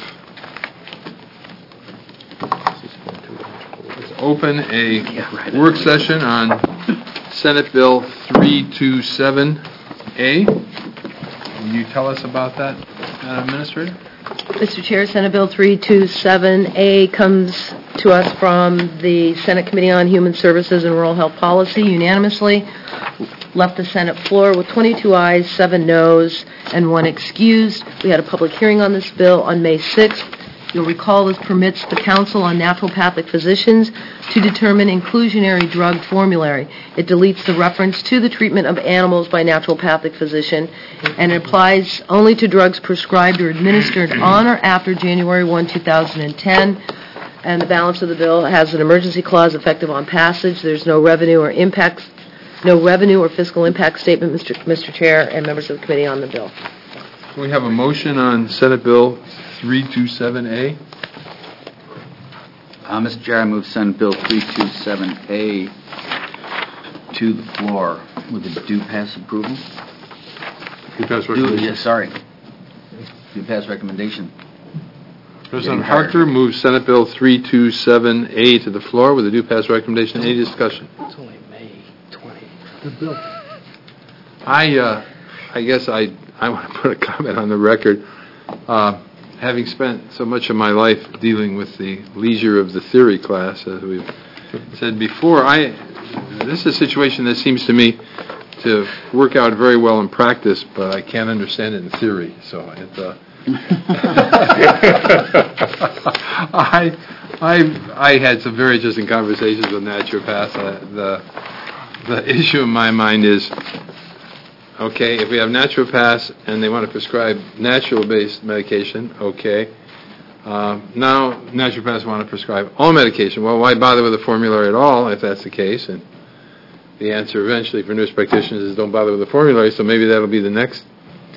Let's open a work session on Senate Bill three twenty-seven A. Can you tell us about that, Madam Administrator? Mister Chair, Senate Bill three twenty-seven A comes to us from the Senate Committee on Human Services and Rural Health Policy unanimously. Left the Senate floor with twenty-two ayes, seven noes, and one excused. We had a public hearing on this bill on May sixth. You'll recall this permits the Council on Naturopathic Physicians to determine inclusionary drug formulary. It deletes the reference to the treatment of animals by naturopathic physician, and it applies only to drugs prescribed or administered on or after January first, two thousand ten. And the balance of the bill has an emergency clause effective on passage. There's no revenue or impacts, no revenue or fiscal impact statement, Mister Mister Chair and members of the committee on the bill. We have a motion on Senate Bill three twenty-seven A. Uh, Mister Chair, I move Senate Bill three twenty-seven A to the floor with a due pass approval. Due pass Due, recommendation. yeah, sorry. Due pass recommendation. President Harker moves Senate Bill three twenty-seven A to the floor with a due pass recommendation. Any discussion? It's only May twentieth. Good bill. I, uh, I guess I, I want to put a comment on the record. Uh, having spent so much of my life dealing with the leisure of the theory class, as we've said before, I, this is a situation that seems to me to work out very well in practice, but I can't understand it in theory. So it, uh, I, I, I had some very interesting conversations with naturopaths. Uh, the, the issue in my mind is, okay, if we have naturopaths and they want to prescribe natural-based medication, okay. Uh, now naturopaths want to prescribe all medication. Well, why bother with a formulary at all if that's the case? And the answer eventually for nurse practitioners is don't bother with the formulary, so maybe that'll be the next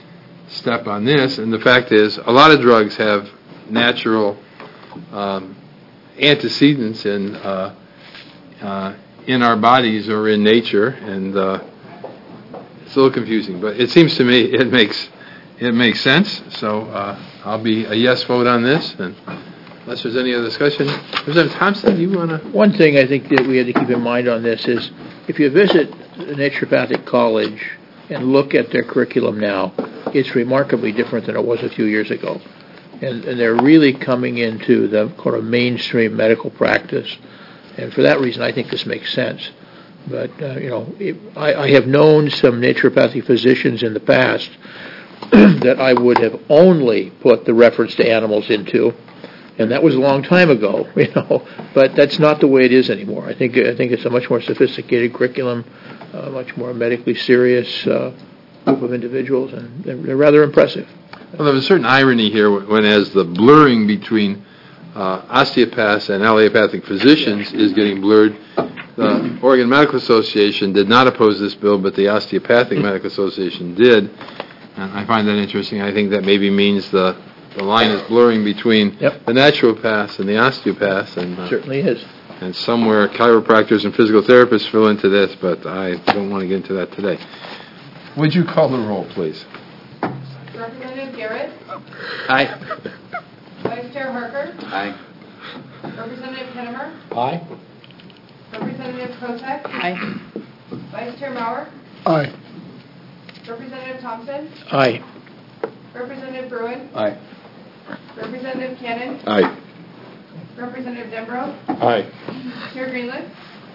step on this. And the fact is, a lot of drugs have natural um, antecedents in, uh, uh, in our bodies or in nature, and uh, it's a little confusing, but it seems to me it makes it makes sense. So uh, I'll be a yes vote on this, and unless there's any other discussion. Representative Thompson, do you want to? One thing I think that we have to keep in mind on this is if you visit a naturopathic college and look at their curriculum now, it's remarkably different than it was a few years ago. And, and they're really coming into the kind of mainstream medical practice. And for that reason, I think this makes sense. But, uh, you know, it, I, I have known some naturopathic physicians in the past that I would have only put the reference to animals into, and that was a long time ago, you know. But that's not the way it is anymore. I think I think it's a much more sophisticated curriculum, uh, much more medically serious uh, group of individuals, and they're, they're rather impressive. Well, there's a certain irony here when, as the blurring between uh, osteopaths and allopathic physicians is getting blurred. The Oregon Medical Association did not oppose this bill, but the Osteopathic Medical Association did. And I find that interesting. I think that maybe means the, the line is blurring between Yep. the naturopaths and the osteopaths. And, uh, Certainly is. and somewhere chiropractors and physical therapists fill into this, but I don't want to get into that today. Would you call the roll, please? Representative Garrett. Aye. Vice Chair Harker. Aye. Representative Kennemer. Aye. Representative Kotek. Aye. Vice Chair Maurer. Aye. Representative Thompson. Aye. Representative Bruen. Aye. Representative Cannon. Aye. Representative Dembro. Aye. Chair Greenlich.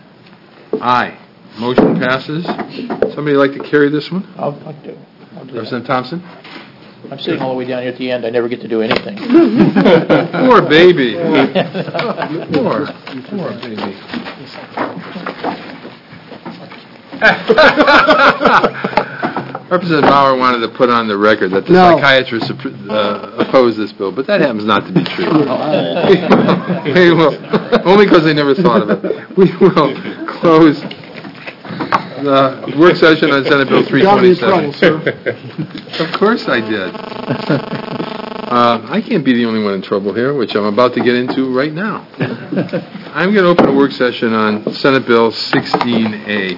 Aye. Motion passes. Somebody like to carry this one? I'll, I'll do. I'll do that. Representative Thompson? I'm sitting all the way down here at the end. I never get to do anything. Poor baby. Poor, poor baby. Representative Bauer wanted to put on the record that the No. psychiatrists uh, oppose this bill, but that happens not to be true. We will, only because they never thought of it. We will close the work session on Senate Bill three Got me in twenty-seven. trouble, sir. Of course I did. Uh, I can't be the only one in trouble here, which I'm about to get into right now. I'm going to open a work session on Senate Bill sixteen A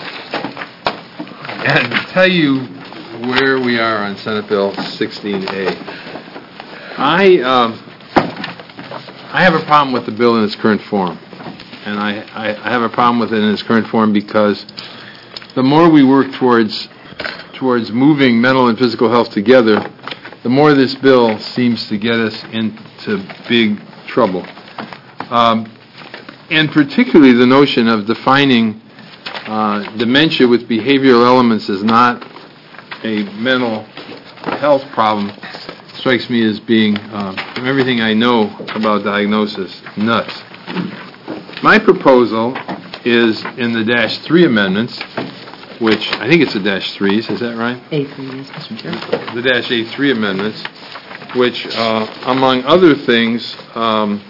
and tell you where we are on Senate Bill sixteen A. I um, I have a problem with the bill in its current form, and I, I, I have a problem with it in its current form because the more we work towards towards moving mental and physical health together, the more this bill seems to get us into big trouble. Um, and particularly the notion of defining uh, dementia with behavioral elements as not a mental health problem strikes me as being, uh, from everything I know about diagnosis, nuts. My proposal is in the dash three amendments, which I think it's the dash threes, is that right? A three, yes, Mister Chair. The dash A three amendments, which, uh, among other things, um,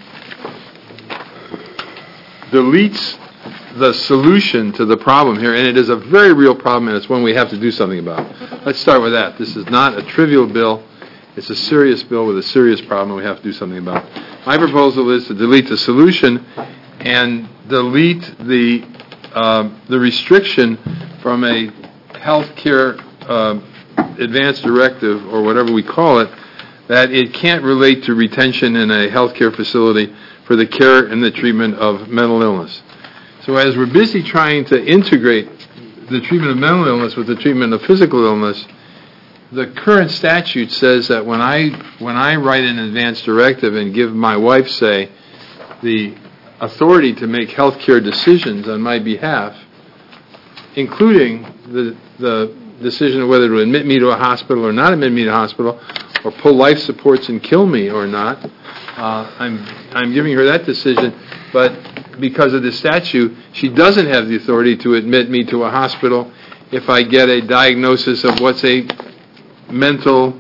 deletes the solution to the problem here, and it is a very real problem, and it's one we have to do something about. Let's start with that. This is not a trivial bill. It's a serious bill with a serious problem we have to do something about. My proposal is to delete the solution and delete the uh, the restriction from a health care uh, advance directive, or whatever we call it, that it can't relate to retention in a health care facility for the care and the treatment of mental illness. So as we're busy trying to integrate the treatment of mental illness with the treatment of physical illness, the current statute says that when I when I write an advance directive and give my wife, say, the authority to make health care decisions on my behalf, including the the decision of whether to admit me to a hospital or not admit me to a hospital, or pull life supports and kill me or not, uh, I'm I'm giving her that decision, but because of the statute, she doesn't have the authority to admit me to a hospital if I get a diagnosis of what's a mental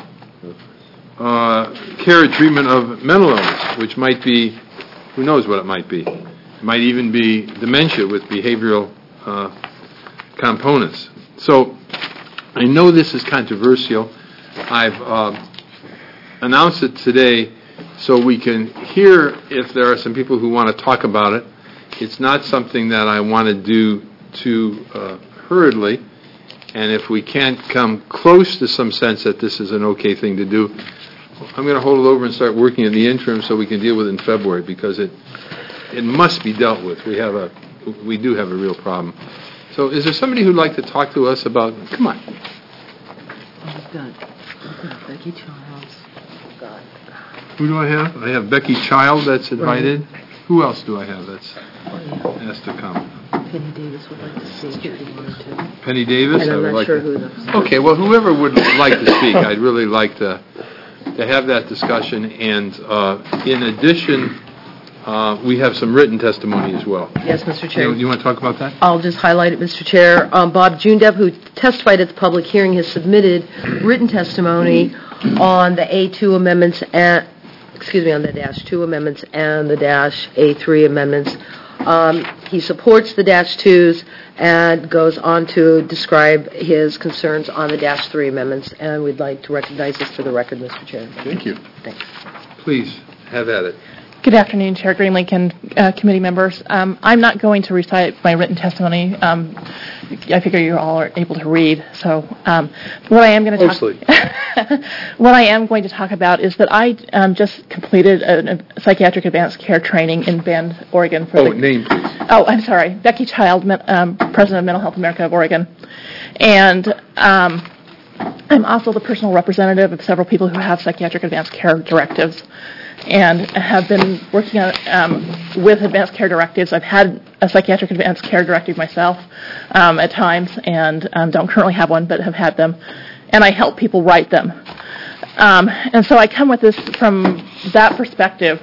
uh, care and treatment of mental illness, which might be, who knows what it might be. It might even be dementia with behavioral uh, components. So I know this is controversial. I've uh, announced it today so we can hear if there are some people who want to talk about it. It's not something that I want to do too uh, hurriedly. And if we can't come close to some sense that this is an okay thing to do, I'm going to hold it over and start working in the interim so we can deal with it in February, because it it must be dealt with. We have a we do have a real problem. So, is there somebody who'd like to talk to us about? Come on. I've got, I've got Becky Childs. I've got. Who do I have? I have Becky Child that's invited. Right. Who else do I have that's oh, yeah. asked to come? Penny Davis would like to speak if he wanted to. Penny Davis? And I'm I would not like sure to, who the... Okay, well, whoever would like to speak, I'd really like to to have that discussion. And uh, in addition, uh, we have some written testimony as well. Yes, Mister Chair. You, you want to talk about that? I'll just highlight it, Mister Chair. Um, Bob Jundev, who testified at the public hearing, has submitted written testimony on the A two amendments and, excuse me, on the dash two amendments and the dash A three amendments. Um, he supports the dash twos and goes on to describe his concerns on the dash three amendments, and we'd like to recognize this for the record, Mister Chair. Thank you. Thanks. Please, have at it. Good afternoon, Chair Greenlink and uh, committee members. Um, I'm not going to recite my written testimony. Um, I figure you all are able to read. So, um, what I am going to talk what I am going to talk about is that I um, just completed a, a psychiatric advanced care training in Bend, Oregon. For oh, the, name, please. Oh, I'm sorry, Becky Child, um, President of Mental Health America of Oregon, and um, I'm also the personal representative of several people who have psychiatric advanced care directives, and have been working on, um, with advanced care directives. I've had a psychiatric advanced care directive myself um, at times, and um, don't currently have one, but have had them, and I help people write them. Um, and so I come with this from that perspective,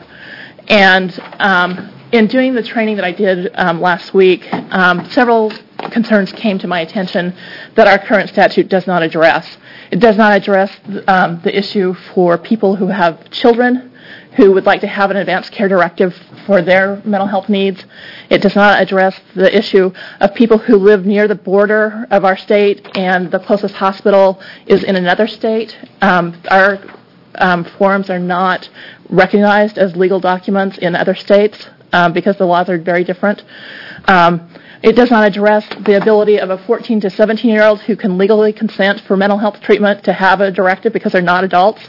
and um, in doing the training that I did um, last week, um, several concerns came to my attention that our current statute does not address. It does not address um, the issue for people who have children who would like to have an advanced care directive for their mental health needs. It does not address the issue of people who live near the border of our state and the closest hospital is in another state. Um, our um, forms are not recognized as legal documents in other states um, because the laws are very different. Um, it does not address the ability of a fourteen to seventeen-year-old who can legally consent for mental health treatment to have a directive because they're not adults.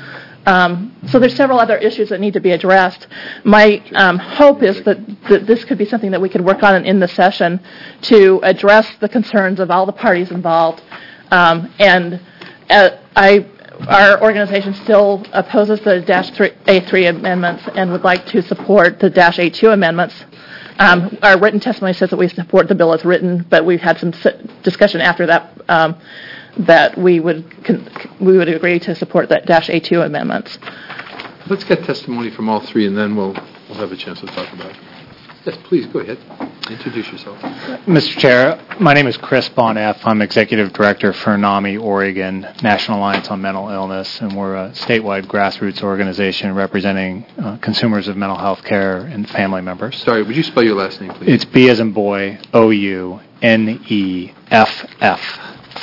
Um, so there's several other issues that need to be addressed. My um, hope is that, that this could be something that we could work on in the session to address the concerns of all the parties involved. Um, and uh, I, our organization still opposes the dash A three amendments and would like to support the dash A two amendments. Um, our written testimony says that we support the bill as written, but we've had some discussion after that um, that we would con- we would agree to support that dash A two amendments. Let's get testimony from all three, and then we'll we'll have a chance to talk about it. Yes, please, go ahead. Introduce yourself. Mister Chair, my name is Chris Boneff. I'm Executive Director for NAMI Oregon, National Alliance on Mental Illness, and we're a statewide grassroots organization representing uh, consumers of mental health care and family members. Sorry, would you spell your last name, please? It's B as in boy, O U N E F F.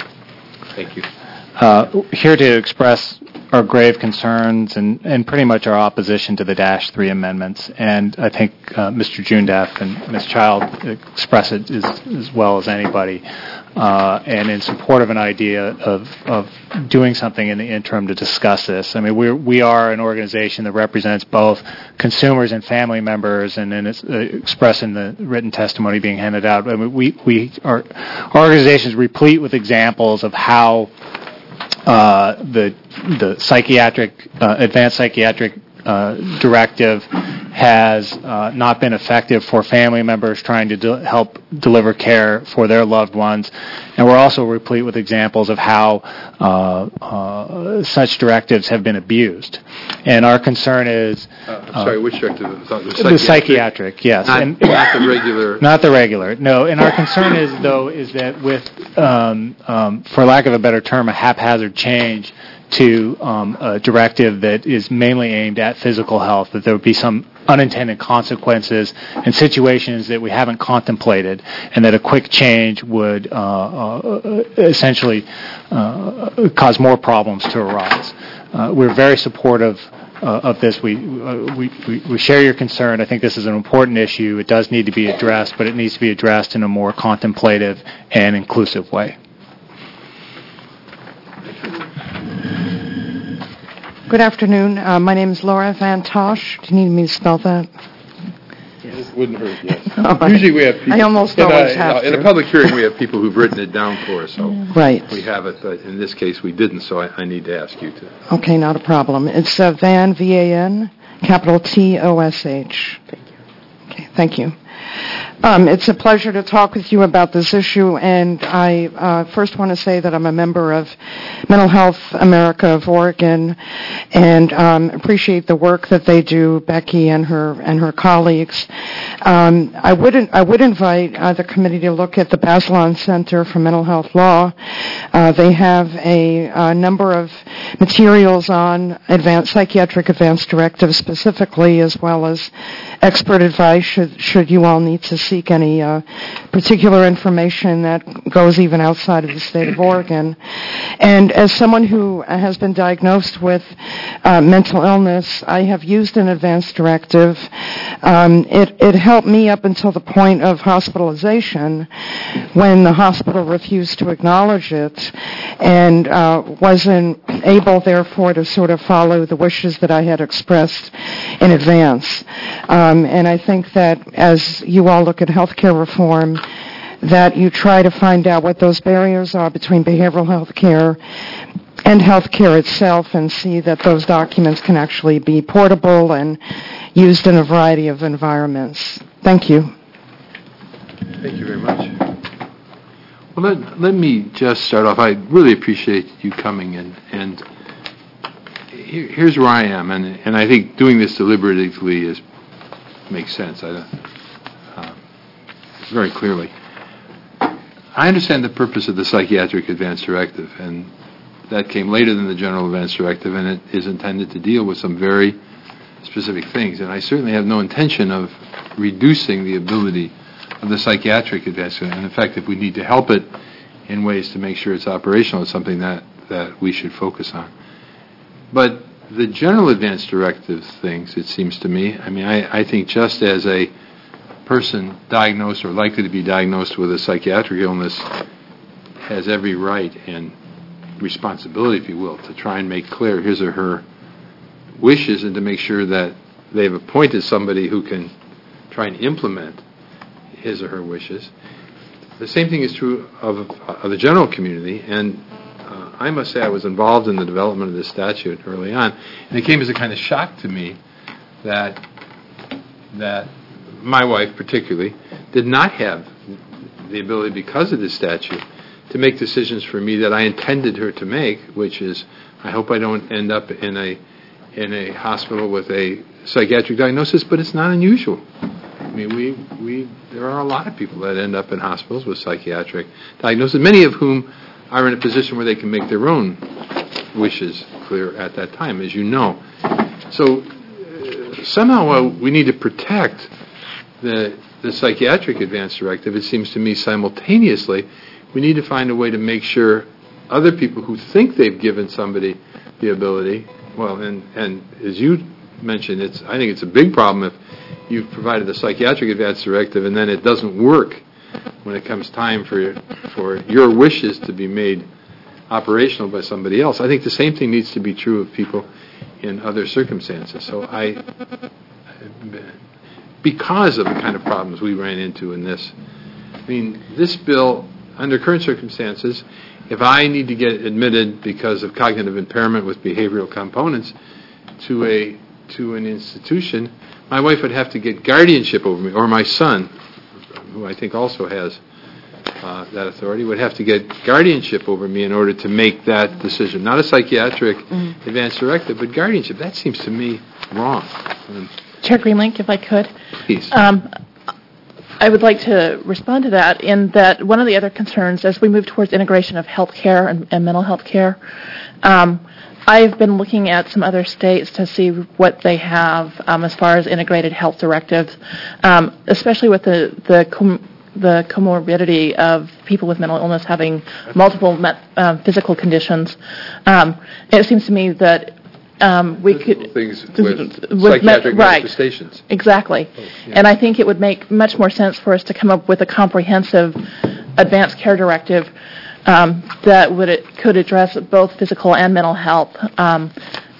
Thank you. Uh, here to express our grave concerns and, and pretty much our opposition to the dash three amendments. And I think uh, Mister Jundeff and Miz Child express it as, as well as anybody. Uh, and in support of an idea of, of doing something in the interim to discuss this. I mean, we're, we are an organization that represents both consumers and family members, and then it's uh, expressed in the written testimony being handed out. I mean, we, we are, our organization is replete with examples of how Uh, the the psychiatric uh, advanced psychiatric uh, directive has uh, not been effective for family members trying to de- help deliver care for their loved ones, and we're also replete with examples of how uh, uh, such directives have been abused. And our concern is uh, I'm sorry, which directive? The psychiatric, the psychiatric yes, not, and, not the regular. Not the regular. No, and our concern is though is that with, um, um, for lack of a better term, a haphazard change to um, a directive that is mainly aimed at physical health, that there would be some unintended consequences and situations that we haven't contemplated, and that a quick change would uh, uh, essentially uh, cause more problems to arise. Uh, we're very supportive uh, of this. We, uh, we, we we share your concern. I think this is an important issue. It does need to be addressed, but it needs to be addressed in a more contemplative and inclusive way. Good afternoon. Uh, my name is Laura Van Tosh. Do you need me to spell that? Yes. It wouldn't hurt, yes. Right. Usually we have people... I almost in always a, have In to. a public hearing, we have people who've written it down for us, so right. we have it. But in this case, we didn't, so I, I need to ask you to. Okay, not a problem. It's uh, Van, V A N, capital T O S H. Thank you. Okay, thank you. Um, it's a pleasure to talk with you about this issue, and I uh, first want to say that I'm a member of Mental Health America of Oregon, and um, appreciate the work that they do, Becky and her and her colleagues. Um, I would I would invite uh, the committee to look at the Bazelon Center for Mental Health Law. Uh, they have a, a number of materials on advanced psychiatric advance directives specifically, as well as expert advice should should you all need to seek any uh, particular information that goes even outside of the state of Oregon. And as someone who has been diagnosed with uh, mental illness, I have used an advance directive. Um, it, it helped me up until the point of hospitalization, when the hospital refused to acknowledge it and uh, wasn't able, therefore, to sort of follow the wishes that I had expressed in advance. Um, and I think that as you all look at healthcare reform, that you try to find out what those barriers are between behavioral health care and health care itself, and see that those documents can actually be portable and used in a variety of environments. Thank you. Thank you very much. Well, let, let me just start off. I really appreciate you coming, and, and here, here's where I am, and, and I think doing this deliberatively is makes sense. I, uh, very clearly. I understand the purpose of the Psychiatric Advance Directive, and that came later than the General Advance Directive, and it is intended to deal with some very specific things. And I certainly have no intention of reducing the ability of the Psychiatric Advance Directive. And in fact, if we need to help it in ways to make sure it's operational, it's something that, that we should focus on. But the general advance directive things, it seems to me, I mean, I, I think just as a person diagnosed or likely to be diagnosed with a psychiatric illness has every right and responsibility, if you will, to try and make clear his or her wishes and to make sure that they've appointed somebody who can try and implement his or her wishes. The same thing is true of, of the general community, and uh, I must say I was involved in the development of this statute early on, and it came as a kind of shock to me that that my wife particularly did not have the ability, because of this statute, to make decisions for me that I intended her to make, which is, I hope I don't end up in a in a hospital with a psychiatric diagnosis, but it's not unusual. I mean, we, we there are a lot of people that end up in hospitals with psychiatric diagnoses, many of whom are in a position where they can make their own wishes clear at that time, as you know. So uh, somehow uh, we need to protect the the psychiatric advance directive. It seems to me simultaneously we need to find a way to make sure other people who think they've given somebody the ability, well, and, and as you mentioned, it's I think it's a big problem if you've provided the psychiatric advance directive and then it doesn't work when it comes time for for your wishes to be made operational by somebody else. I think the same thing needs to be true of people in other circumstances. So I, because of the kind of problems we ran into in this, I mean, this bill, under current circumstances, if I need to get admitted because of cognitive impairment with behavioral components to a to an institution, my wife would have to get guardianship over me, or my son, who I think also has uh, that authority, would have to get guardianship over me in order to make that decision. Not a psychiatric mm-hmm. advance directive, but guardianship. That seems to me wrong. And Chair Greenlink, if I could. Please. Um, I would like to respond to that in that one of the other concerns as we move towards integration of health care and, and mental health care, um, I've been looking at some other states to see what they have um, as far as integrated health directives, um, especially with the the, com- the comorbidity of people with mental illness having multiple met- um, physical conditions. Um, it seems to me that Um, we could things with, with psychiatric me- right, manifestations. Exactly. Oh, yeah. And I think it would make much more sense for us to come up with a comprehensive advanced care directive um, that would it could address both physical and mental health, um,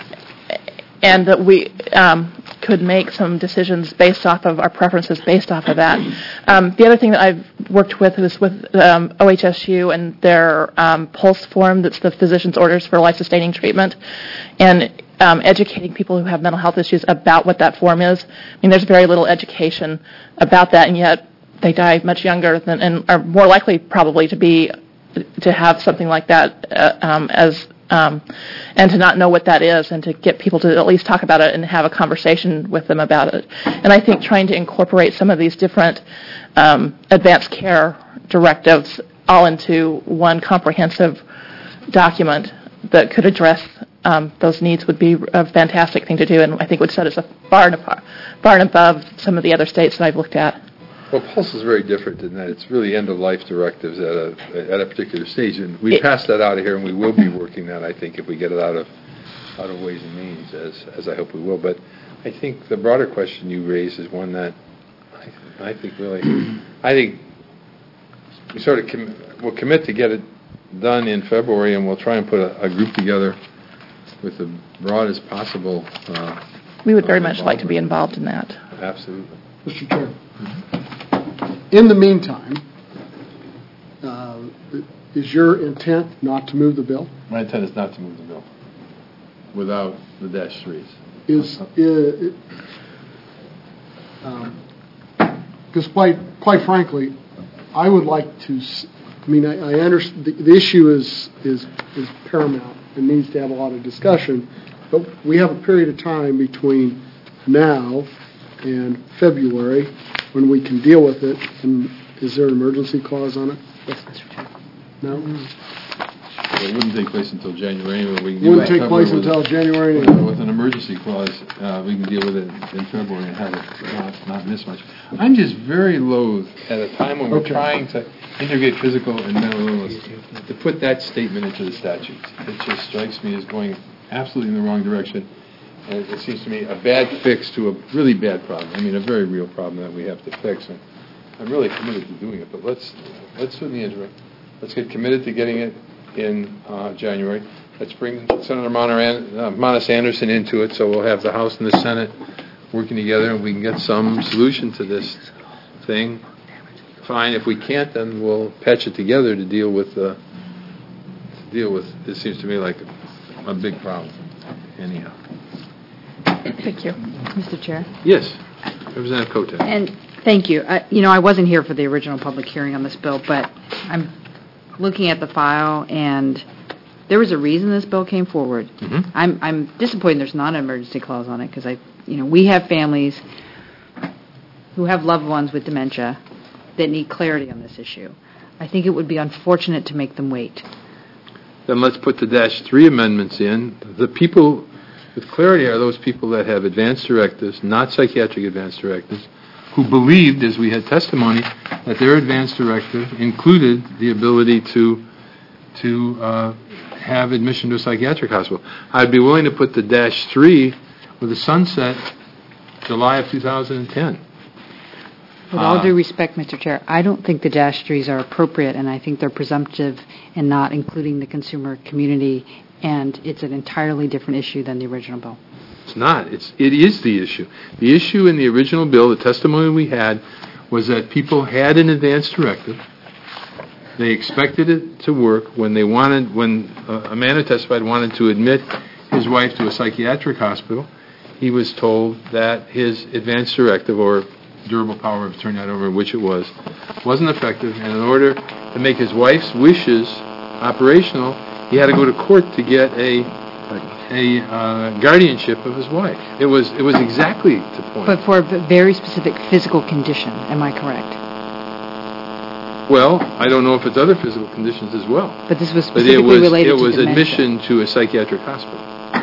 and that we um, could make some decisions based off of our preferences based off of that. Um, the other thing that I've worked with is with um, O H S U and their um, PULSE form, that's the physician's orders for life-sustaining treatment, and Um, educating people who have mental health issues about what that form is. I mean, there's very little education about that, and yet they die much younger than, and are more likely probably to be to have something like that uh, um, as um, and to not know what that is, and to get people to at least talk about it and have a conversation with them about it. And I think trying to incorporate some of these different um, advanced care directives all into one comprehensive document that could address Um, those needs would be a fantastic thing to do, and I think would set us far and, apart, far and above some of the other states that I've looked at. Well, PULSE is very different in that it's really end-of-life directives at a at a particular stage, and we it, passed that out of here, and we will be working that, I think, if we get it out of out of Ways and Means, as as I hope we will. But I think the broader question you raise is one that I, I think really, I think we sort of com- we'll commit to get it done in February, and we'll try and put a, a group together with the broadest possible. Uh, we would very much like to be involved in that. Absolutely. Mister Chair, mm-hmm. in the meantime, uh, is your intent not to move the bill? My intent is not to move the bill without the dash threes. Is because um, quite quite frankly, I would like to. I mean, I, I understand the, the issue is is is paramount. It needs to have a lot of discussion, but we have a period of time between now and February when we can deal with it. And is there an emergency clause on it? Yes, Mister Chair. No? Well, it wouldn't take place until January anyway. We can it wouldn't take place with, until January with, anyway. with an emergency clause, uh, we can deal with it in February and have it not, not miss much. I'm just very loath at a time when we're okay. trying to integrate physical and mental illness to put that statement into the statute. It just strikes me as going absolutely in the wrong direction. And it seems to me a bad fix to a really bad problem. I mean, a very real problem that we have to fix. And I'm really committed to doing it, but let's let's do the interim. Let's get committed to getting it in uh, January. Let's bring Senator Monaran, uh, Monis Anderson into it, so we'll have the House and the Senate working together, and we can get some solution to this thing. Fine. If we can't, then we'll patch it together to deal with uh, to deal with. It seems to me like a, a big problem. Anyhow. Thank you. Mister Chair. Yes, Representative Cote. And thank you. I, you know, I wasn't here for the original public hearing on this bill, but I'm looking at the file, and there was a reason this bill came forward. Mm-hmm. I'm I'm disappointed there's not an emergency clause on it, because I, you know, we have families who have loved ones with dementia that need clarity on this issue. I think it would be unfortunate to make them wait. Then let's put the dash three amendments in. The people with clarity are those people that have advanced directives, not psychiatric advanced directives, who believed, as we had testimony, that their advanced directive included the ability to to uh, have admission to a psychiatric hospital. I'd be willing to put the dash three with a sunset July of two thousand ten. With all due respect, Mister Chair, I don't think the dash threes are appropriate, and I think they're presumptive and not including the consumer community, and it's an entirely different issue than the original bill. It's not. It's it is the issue. The issue in the original bill, the testimony we had, was that people had an advance directive. They expected it to work when they wanted. When uh, a man who testified wanted to admit his wife to a psychiatric hospital, he was told that his advance directive, or durable power of attorney, I don't remember which it was, wasn't effective, and in order to make his wife's wishes operational, he had to go to court to get a a uh, guardianship of his wife. It was it was exactly to point. But for a very specific physical condition, am I correct? Well, I don't know if it's other physical conditions as well. But this was But specifically it was related it to was dementia. admission to a psychiatric hospital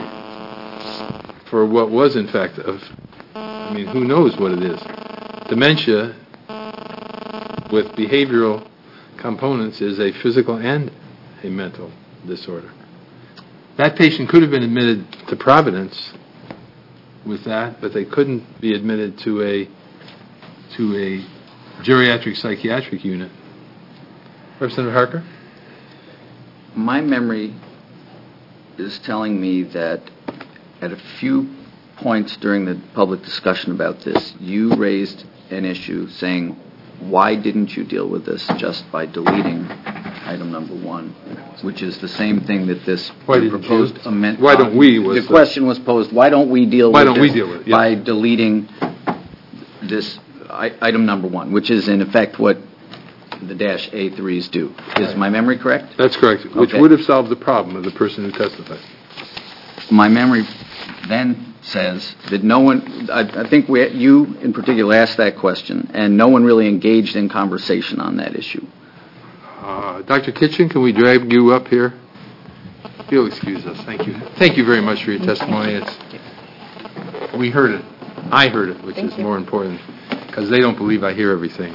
for what was in fact of. I mean, who knows what it is? Dementia with behavioral components is a physical and a mental disorder. That patient could have been admitted to Providence with that, but they couldn't be admitted to a to a geriatric psychiatric unit. Representative Harker? My memory is telling me that at a few points during the public discussion about this, you raised an issue saying, why didn't you deal with this just by deleting item number one, which is the same thing that this Why didn't proposed you? amendment. Why don't we was The the- question was posed, why don't we deal Why with don't we this deal with it? Yeah. by deleting this I- item number one, which is in effect what the dash A threes do. Is my memory correct? That's correct, which Okay. would have solved the problem of the person who testified. My memory then says that no one, I, I think we, you in particular asked that question, and no one really engaged in conversation on that issue. Uh, Doctor Kitchen, can we drag you up here? You'll excuse us. Thank you. Thank you very much for your testimony. It's, we heard it. I heard it, which Thank is you. more important, because they don't believe I hear everything.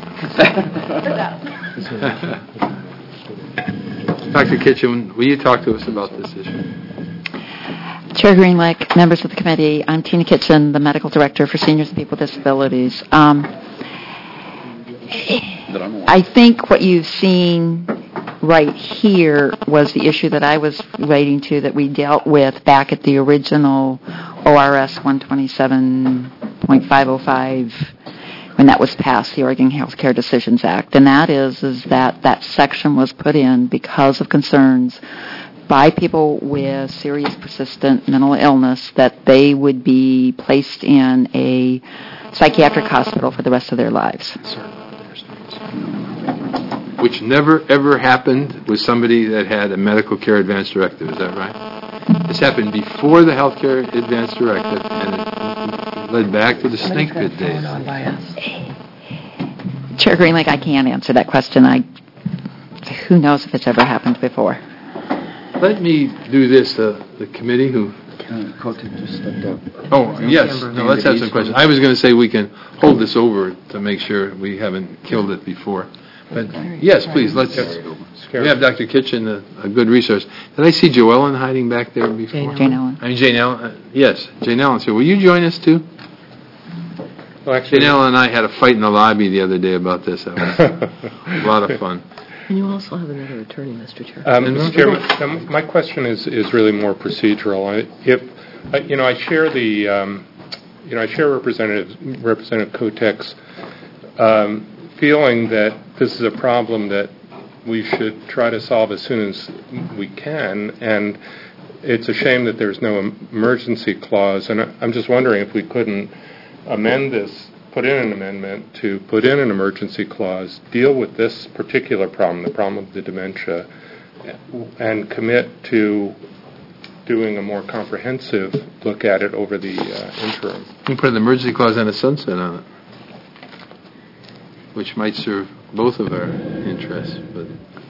Doctor Kitchen, will you talk to us about this issue? Chair Greenlick, members of the committee, I'm Tina Kitchen, the Medical Director for Seniors and People with Disabilities. Um, I think what you've seen right here was the issue that I was relating to that we dealt with back at the original O R S one twenty-seven point five oh five when that was passed, the Oregon Healthcare Decisions Act. And that is, is that that section was put in because of concerns by people with serious persistent mental illness that they would be placed in a psychiatric hospital for the rest of their lives. Which never, ever happened with somebody that had a medical care advance directive. Is that right? This happened before the health care advance directive, and it led back to the snake pit days. Chair Greenlick, I can't answer that question. I, who knows if it's ever happened before. Let me do this, uh, the committee who... Oh, yes. No, let's have some questions. I was going to say we can hold this over to make sure we haven't killed it before. But, yes, please, let's, we have Doctor Kitchen, a, a good resource. Did I see Joe Ellen hiding back there before? Jane Ellen. I mean, Jane Ellen, uh, yes, Jane Ellen. So will you join us, too? Well, actually, Jane Ellen and I had a fight in the lobby the other day about this. That was a lot of fun. And you also have another attorney, Mister Chair. Um, Mister Chairman, um, my question is, is really more procedural. I, if uh, you know, I share the, um, you know, I share Representative Representative Kotek's um, feeling that this is a problem that we should try to solve as soon as we can, and it's a shame that there's no emergency clause. And I'm just wondering if we couldn't amend this. Put in an amendment to put in an emergency clause, deal with this particular problem, the problem of the dementia, and commit to doing a more comprehensive look at it over the uh, interim. You can put an emergency clause and a sunset on it, which might serve both of our interests. But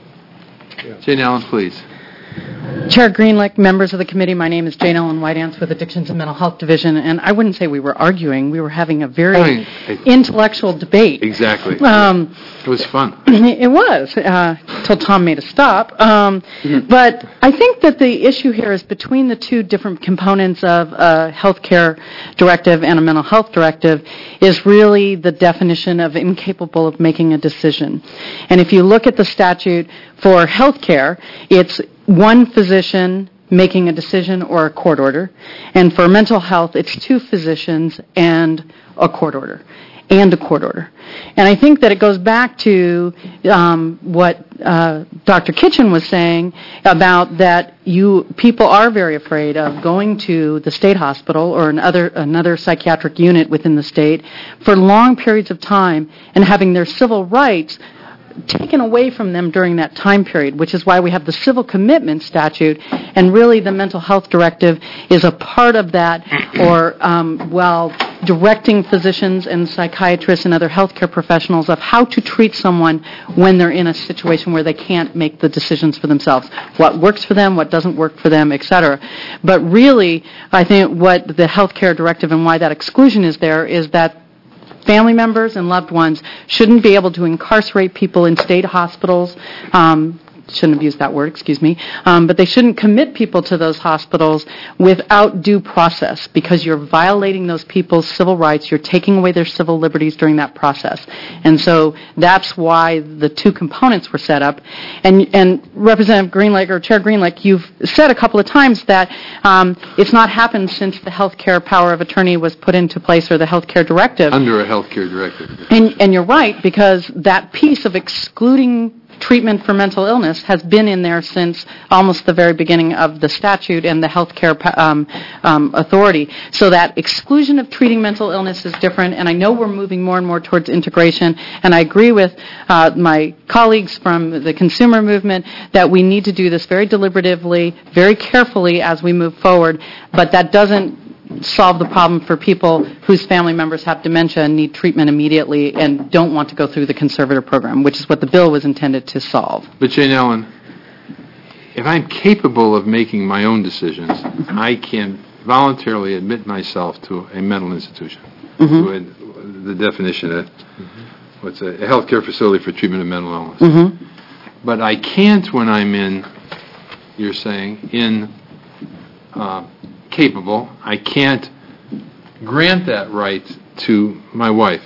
yeah. Jane Ellen, please. Chair Greenlick, members of the committee, my name is Jane Ellen Whiteance with Addictions and Mental Health Division, and I wouldn't say we were arguing. We were having a very I mean, I, intellectual debate. Exactly. Um, it was fun. It was, uh, till Tom made a stop. Um, mm-hmm. But I think that the issue here is between the two different components of a healthcare directive and a mental health directive is really the definition of incapable of making a decision. And if you look at the statute for healthcare, it's one physician making a decision or a court order. And for mental health, it's two physicians and a court order. And a court order. And I think that it goes back to um, what uh, Doctor Kitchen was saying about that you people are very afraid of going to the state hospital or another another psychiatric unit within the state for long periods of time and having their civil rights taken away from them during that time period, which is why we have the civil commitment statute, and really the mental health directive is a part of that, or um, while directing physicians and psychiatrists and other healthcare professionals of how to treat someone when they're in a situation where they can't make the decisions for themselves, what works for them, what doesn't work for them, et cetera. But really, I think what the healthcare directive and why that exclusion is there is that family members and loved ones shouldn't be able to incarcerate people in state hospitals. Um, shouldn't have used that word, excuse me. Um, but they shouldn't commit people to those hospitals without due process because you're violating those people's civil rights. You're taking away their civil liberties during that process. And so that's why the two components were set up. And, and Representative Greenlick, or Chair Greenlick, you've said a couple of times that um, it's not happened since the health care power of attorney was put into place or the health care directive. Under a health care directive. And, and you're right, because that piece of excluding treatment for mental illness has been in there since almost the very beginning of the statute and the health care um, um, authority. So that exclusion of treating mental illness is different, and I know we're moving more and more towards integration, and I agree with uh, my colleagues from the consumer movement that we need to do this very deliberatively, very carefully as we move forward, but that doesn't solve the problem for people whose family members have dementia and need treatment immediately and don't want to go through the conservator program, which is what the bill was intended to solve. But Jane Ellen, if I'm capable of making my own decisions, mm-hmm. I can voluntarily admit myself to a mental institution. Mm-hmm. To a, the definition of mm-hmm. what's a, a health care facility for treatment of mental illness. Mm-hmm. But I can't when I'm in, you're saying, in uh, capable, I can't grant that right to my wife.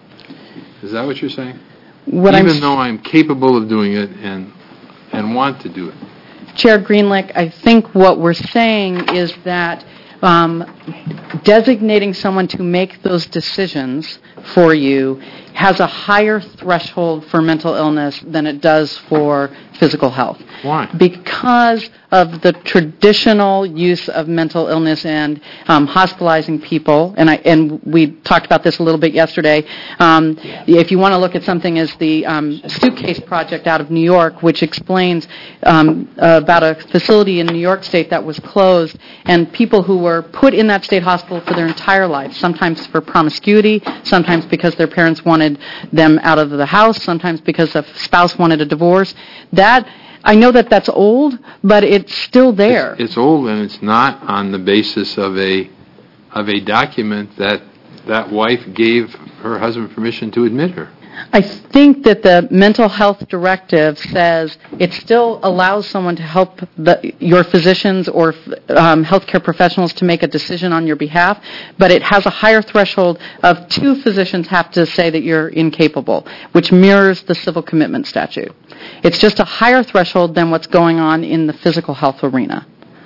Is that what you're saying? What Even I'm though I'm capable of doing it and and want to do it. Chair Greenlick, I think what we're saying is that um, designating someone to make those decisions for you has a higher threshold for mental illness than it does for physical health. Why? Because of the traditional use of mental illness and um, hospitalizing people, and I and we talked about this a little bit yesterday. Um, if you want to look at something as the um, Suitcase Project out of New York, which explains um, uh, about a facility in New York State that was closed, and people who were put in that state hospital for their entire lives, sometimes for promiscuity, sometimes because their parents wanted them out of the house, sometimes because a spouse wanted a divorce. That I know that that's old, but it's still there. It's, it's old, and it's not on the basis of a of a document that that wife gave her husband permission to admit her. I think that the mental health directive says it still allows someone to help the, your physicians or um, healthcare professionals to make a decision on your behalf, but it has a higher threshold of two physicians have to say that you're incapable, which mirrors the civil commitment statute. It's just a higher threshold than what's going on in the physical health arena.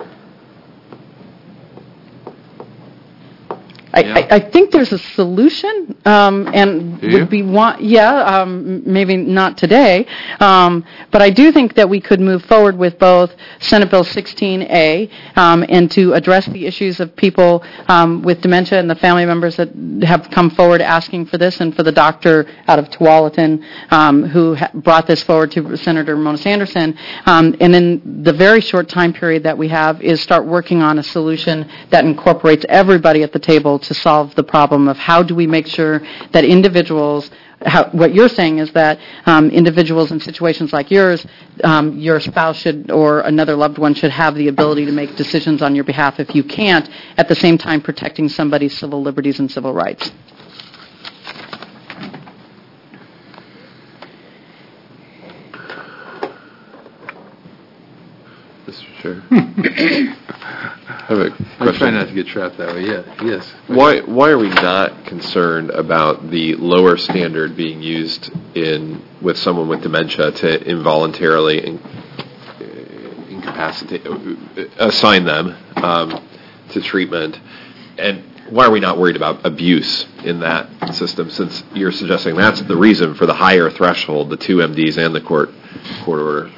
I, I, I think there's a solution, um, and Do you? would be want, yeah, um, maybe not today, um, but I do think that we could move forward with both Senate Bill sixteen A um, and to address the issues of people um, with dementia and the family members that have come forward asking for this, and for the doctor out of Tualatin um, who ha- brought this forward to Senator Mona Sanderson, um, and in the very short time period that we have is start working on a solution that incorporates everybody at the table to solve the problem of how do we make sure that individuals, how, what you're saying is that um, individuals in situations like yours, um, your spouse should or another loved one should have the ability to make decisions on your behalf if you can't, at the same time protecting somebody's civil liberties and civil rights. Mister Chair. I have a I question. try not to get trapped that way. Yeah. Yes. Why why are we not concerned about the lower standard being used in with someone with dementia to involuntarily in, uh, incapacitate, uh, assign them um, to treatment, and why are we not worried about abuse in that system? Since you're suggesting that's the reason for the higher threshold, the two M Ds and the court court order.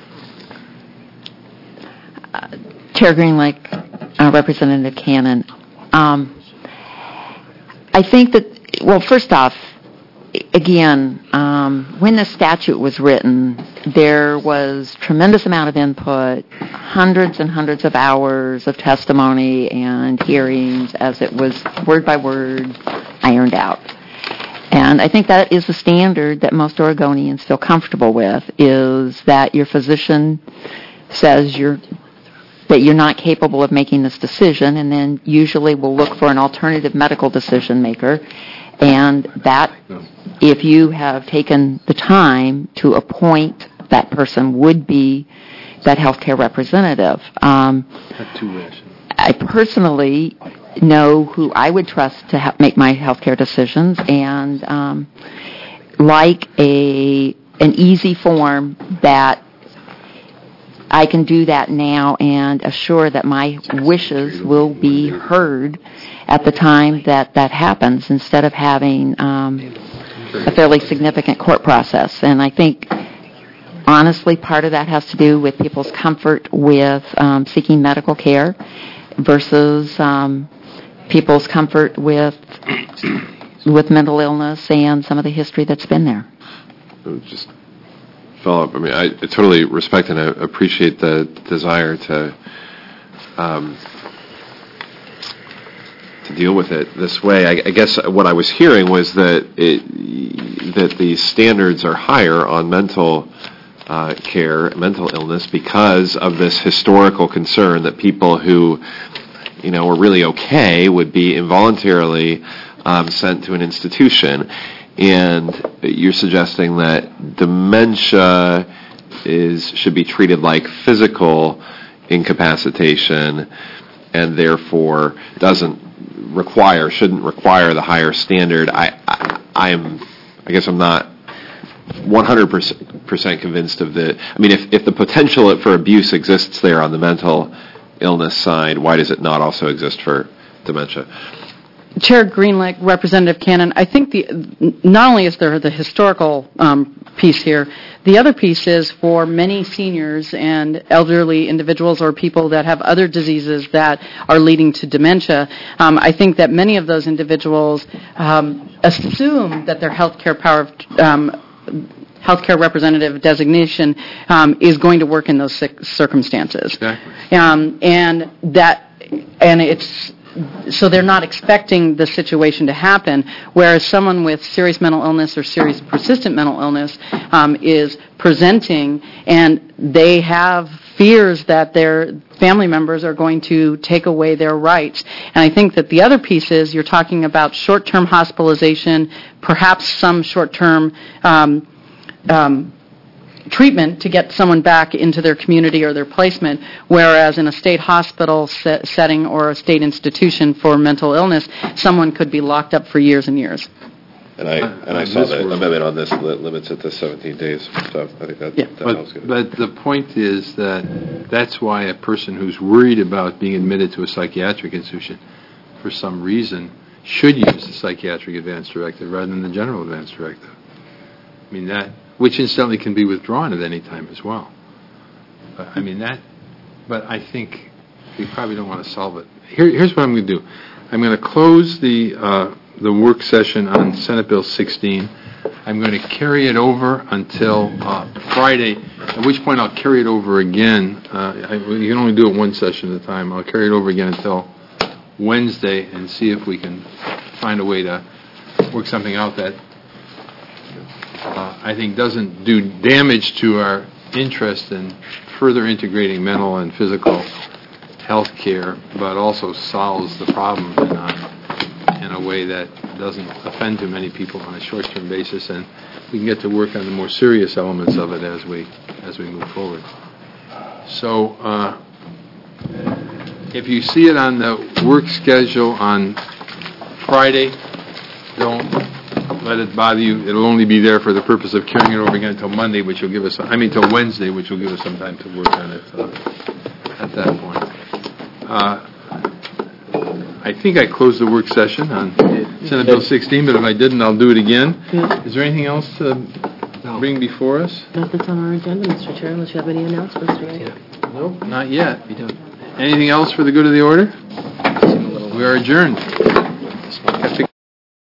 Uh, Chair Greenlake, uh, Representative Cannon, um, I think that, well, first off, again, um, when the statute was written, there was tremendous amount of input, hundreds and hundreds of hours of testimony and hearings as it was word by word ironed out. And I think that is the standard that most Oregonians feel comfortable with, is that your physician says you're that you're not capable of making this decision, and then usually we'll look for an alternative medical decision maker, and that if you have taken the time to appoint that person would be that healthcare representative. Um, I personally know who I would trust to ha- make my healthcare decisions, and um, like a an easy form that I can do that now and assure that my wishes will be heard at the time that that happens, instead of having um, a fairly significant court process. And I think, honestly, part of that has to do with people's comfort with um, seeking medical care versus um, people's comfort with with mental illness and some of the history that's been there. Just follow up. I mean, I, I totally respect and I appreciate the desire to um, to deal with it this way. I, I guess what I was hearing was that it, that the standards are higher on mental uh, care, mental illness, because of this historical concern that people who, you know, were really okay would be involuntarily um, sent to an institution. And you're suggesting that dementia is should be treated like physical incapacitation, and therefore doesn't require, shouldn't require the higher standard. I, I, I'm, I guess I'm not one hundred percent convinced of the. I mean, if if the potential for abuse exists there on the mental illness side, why does it not also exist for dementia? Chair Greenlake, Representative Cannon, I think the not only is there the historical um, piece here, the other piece is for many seniors and elderly individuals or people that have other diseases that are leading to dementia. Um, I think that many of those individuals um, assume that their healthcare power of um, healthcare representative designation um, is going to work in those circumstances. Exactly. Um, and that, and it's. So they're not expecting the situation to happen, whereas someone with serious mental illness or serious persistent mental illness um, is presenting, and they have fears that their family members are going to take away their rights. And I think that the other piece is you're talking about short-term hospitalization, perhaps some short-term um, um, treatment to get someone back into their community or their placement, whereas in a state hospital set setting or a state institution for mental illness, someone could be locked up for years and years. And I and I saw the amendment on this li- limits it to seventeen days, so I think that, Yeah. that But, helps good. but the point is that that's why a person who's worried about being admitted to a psychiatric institution for some reason should use the psychiatric advance directive rather than the general advance directive. I mean, that, which incidentally can be withdrawn at any time as well. But, I mean, that, but I think we probably don't want to solve it. Here, here's what I'm going to do. I'm going to close the uh, the work session on Senate Bill sixteen. I'm going to carry it over until uh, Friday, at which point I'll carry it over again. Uh, I, you can only do it one session at a time. I'll carry it over again until Wednesday and see if we can find a way to work something out that uh, I think doesn't do damage to our interest in further integrating mental and physical health care, but also solves the problem in a, in a way that doesn't offend too many people on a short-term basis, and we can get to work on the more serious elements of it as we as we move forward. So, uh, if you see it on the work schedule on Friday, don't let it bother you. It'll only be there for the purpose of carrying it over again until Monday, which will give us, I mean, till Wednesday, which will give us some time to work on it uh, at that point. Uh, I think I closed the work session on Senate Bill sixteen, but if I didn't, I'll do it again. Is there anything else to bring before us? Not that's on our agenda, Mister Chair, unless you have any announcements to make. Nope, not yet. Anything else for the good of the order? We are adjourned.